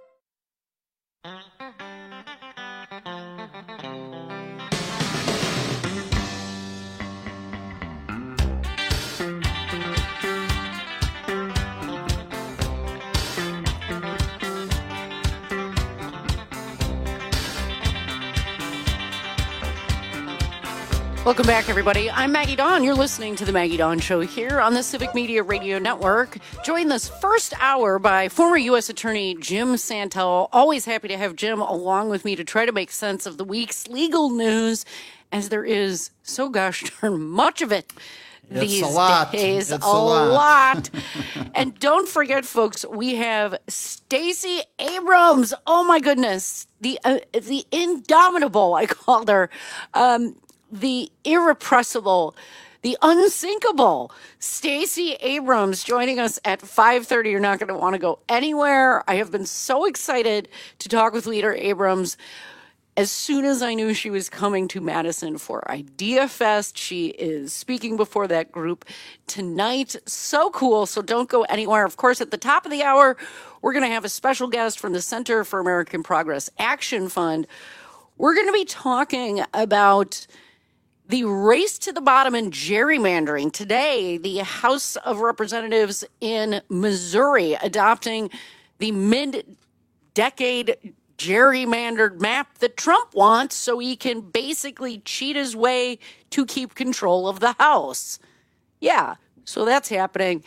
Welcome back, everybody. I'm Maggie Dawn. You're listening to The Maggie Dawn Show here on the Civic Media Radio Network. Joined this first hour by former U S Attorney Jim Santel. Always happy to have Jim along with me to try to make sense of the week's legal news, as there is so gosh darn much of it It's these a lot. days. It's a a lot. lot. And don't forget, folks, we have Stacey Abrams. Oh, my goodness. The, uh, the indomitable, I called her. Um... The irrepressible, the unsinkable Stacey Abrams joining us at five thirty. You're not going to want to go anywhere. I have been so excited to talk with Leader Abrams. As soon as I knew she was coming to Madison for Idea Fest, she is speaking before that group tonight. So cool. So don't go anywhere. Of course, at the top of the hour, we're going to have a special guest from the Center for American Progress Action Fund. We're going to be talking about the race to the bottom in gerrymandering. Today, the House of Representatives in Missouri adopting the mid-decade gerrymandered map that Trump wants so he can basically cheat his way to keep control of the House. Yeah, so that's happening.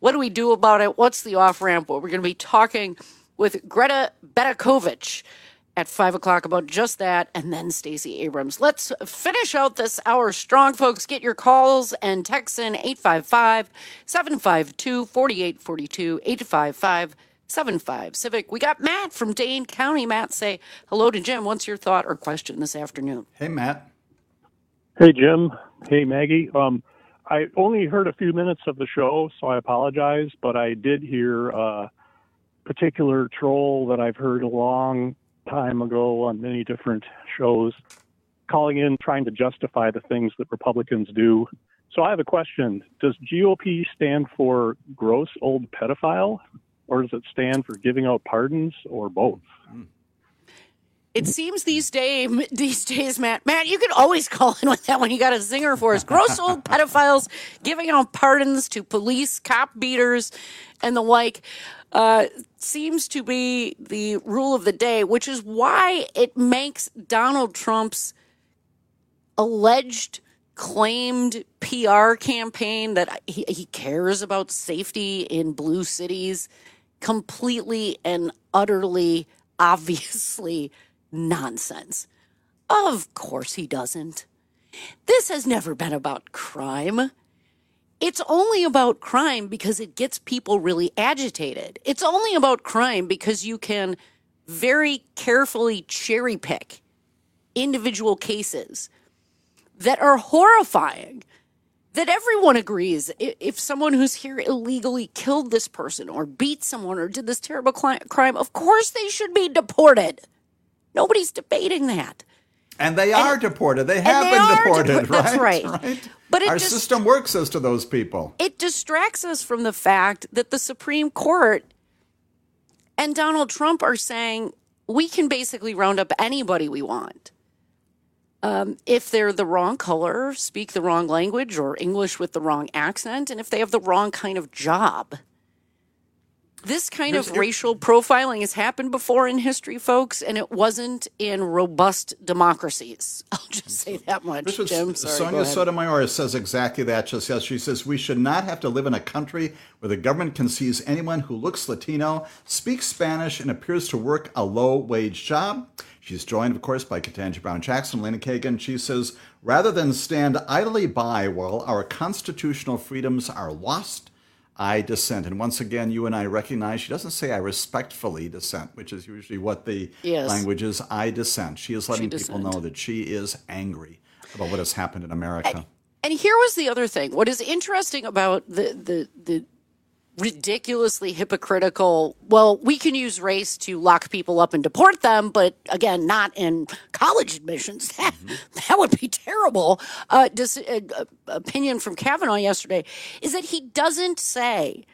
What do we do about it? What's the off-ramp? Well, we're going to be talking with Greta Betakovich at five o'clock about just that, and then Stacey Abrams. Let's finish out this hour strong, folks. Get your calls and texts in eight five five, seven five two, four eight four two, eight five five, seven five Civic. We got Matt from Dane County. Matt, say hello to Jim. What's your thought or question this afternoon? Hey, Matt. Hey, Jim. Hey, Maggie. Um, I only heard a few minutes of the show, so I apologize, but I did hear a particular troll that I've heard a long time ago on many different shows calling in, trying to justify the things that Republicans do. So I have a question. Does G O P stand for gross old pedophile, or does it stand for giving out pardons, or both? It seems these days, these days, Matt, Matt, you can always call in with that when you got a zinger for us. Gross old pedophiles giving out pardons to police, cop beaters, and the like. Uh, seems to be the rule of the day, which is why it makes Donald Trump's alleged, claimed P R campaign that he, he cares about safety in blue cities completely and utterly, obviously nonsense. Of course he doesn't. This has never been about crime. It's only about crime because it gets people really agitated. It's only about crime because you can very carefully cherry pick individual cases that are horrifying, that everyone agrees. If someone who's here illegally killed this person or beat someone or did this terrible crime, of course they should be deported. Nobody's debating that. And they are and, deported. They have they been deported, depor- right? That's right. right? But it Our just, system works as to those people. It distracts us from the fact that the Supreme Court and Donald Trump are saying we can basically round up anybody we want. Um, if they're the wrong color, speak the wrong language, or English with the wrong accent, and if they have the wrong kind of job. This kind Here's, of racial profiling has happened before in history, folks, and it wasn't in robust democracies. I'll just say that much, This was Jim. Sorry, Sonia Sotomayor says exactly that just yes. She says, we should not have to live in a country where the government can seize anyone who looks Latino, speaks Spanish, and appears to work a low-wage job. She's joined, of course, by Ketanji Brown Jackson, Lena Kagan. She says, rather than stand idly by while our constitutional freedoms are lost, I dissent. And once again, you and I recognize, she doesn't say I respectfully dissent, which is usually what the yes. language is. I dissent. She is letting she people dissent. know that she is angry about what has happened in America. And, and here was the other thing. What is interesting about the, the, the ridiculously hypocritical, well, we can use race to lock people up and deport them, but again, not in college admissions. That, mm-hmm. that would be terrible. Uh, dis, uh, uh, opinion from Kavanaugh yesterday is that he doesn't say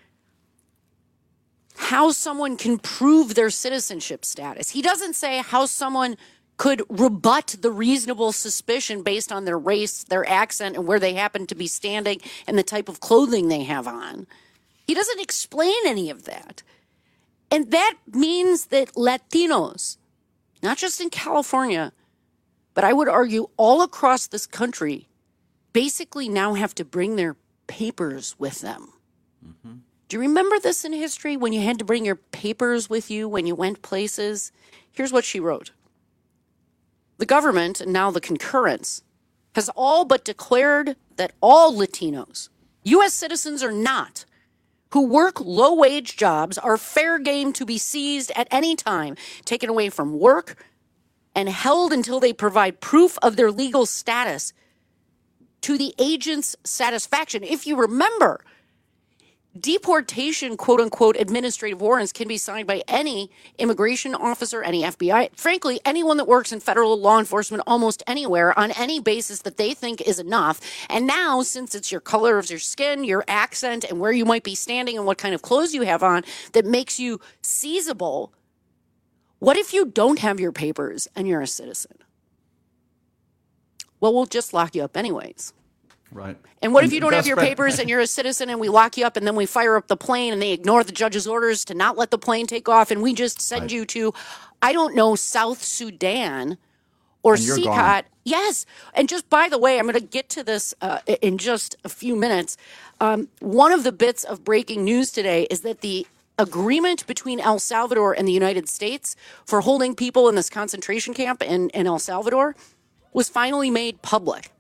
how someone can prove their citizenship status. He doesn't say how someone could rebut the reasonable suspicion based on their race, their accent, and where they happen to be standing and the type of clothing they have on. He doesn't explain any of that. And that means that Latinos, not just in California, but I would argue all across this country, basically now have to bring their papers with them. Mm-hmm. Do you remember this in history when you had to bring your papers with you when you went places? Here's what she wrote. The government, and now the concurrence, has all but declared that all Latinos, U S citizens or not, who work low-wage jobs are fair game to be seized at any time, taken away from work, and held until they provide proof of their legal status to the agent's satisfaction. If you remember, deportation, quote-unquote, administrative warrants can be signed by any immigration officer, any F B I, frankly, anyone that works in federal law enforcement almost anywhere on any basis that they think is enough. And now, since it's your color of your skin, your accent, and where you might be standing and what kind of clothes you have on that makes you seizable, what if you don't have your papers and you're a citizen? Well, we'll just lock you up anyways. Right. And what if you don't have Best your bet- papers and you're a citizen and we lock you up and then we fire up the plane and they ignore the judge's orders to not let the plane take off and we just send Right. you to, I don't know, South Sudan or And you're C gone. COT. Yes. And just by the way, I'm going to get to this uh, in just a few minutes. Um, one of the bits of breaking news today is that the agreement between El Salvador and the United States for holding people in this concentration camp in, in El Salvador was finally made public.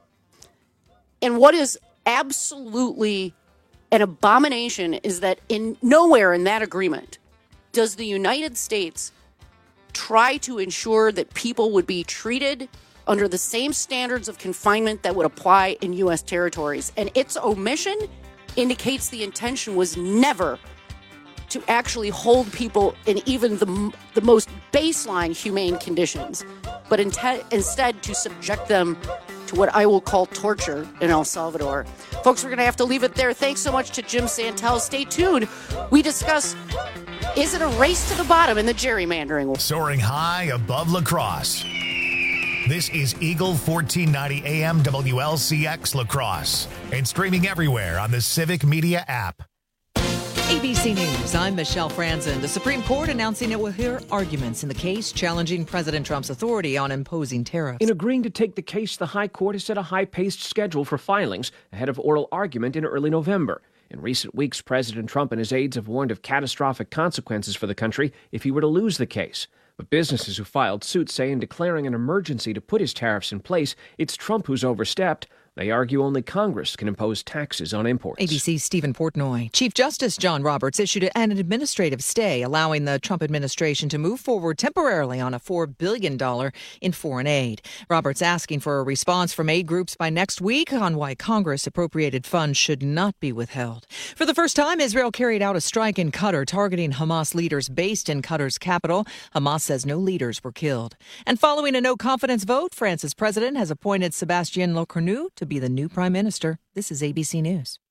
And what is absolutely an abomination is that in nowhere in that agreement does the United States try to ensure that people would be treated under the same standards of confinement that would apply in U S territories. And its omission indicates the intention was never to actually hold people in even the, the most baseline humane conditions, but inte- instead to subject them to what I will call torture in El Salvador. Folks, we're going to have to leave it there. Thanks so much to Jim Santel. Stay tuned. We discuss, is it a race to the bottom in the gerrymandering? Soaring high above La Crosse. This is Eagle fourteen ninety A M W L C X La Crosse and streaming everywhere on the Civic Media app. A B C News, I'm Michelle Franzen. The Supreme Court announcing it will hear arguments in the case challenging President Trump's authority on imposing tariffs. In agreeing to take the case, the High Court has set a high-paced schedule for filings ahead of oral argument in early November. In recent weeks, President Trump and his aides have warned of catastrophic consequences for the country if he were to lose the case. But businesses who filed suit say in declaring an emergency to put his tariffs in place, it's Trump who's overstepped. They argue only Congress can impose taxes on imports. A B C's Stephen Portnoy. Chief Justice John Roberts issued an administrative stay allowing the Trump administration to move forward temporarily on a four billion dollars in foreign aid. Roberts asking for a response from aid groups by next week on why Congress appropriated funds should not be withheld. For the first time, Israel carried out a strike in Qatar targeting Hamas leaders based in Qatar's capital. Hamas says no leaders were killed. And following a no-confidence vote, France's president has appointed Sébastien Lecornu to be the new prime minister. This is A B C News.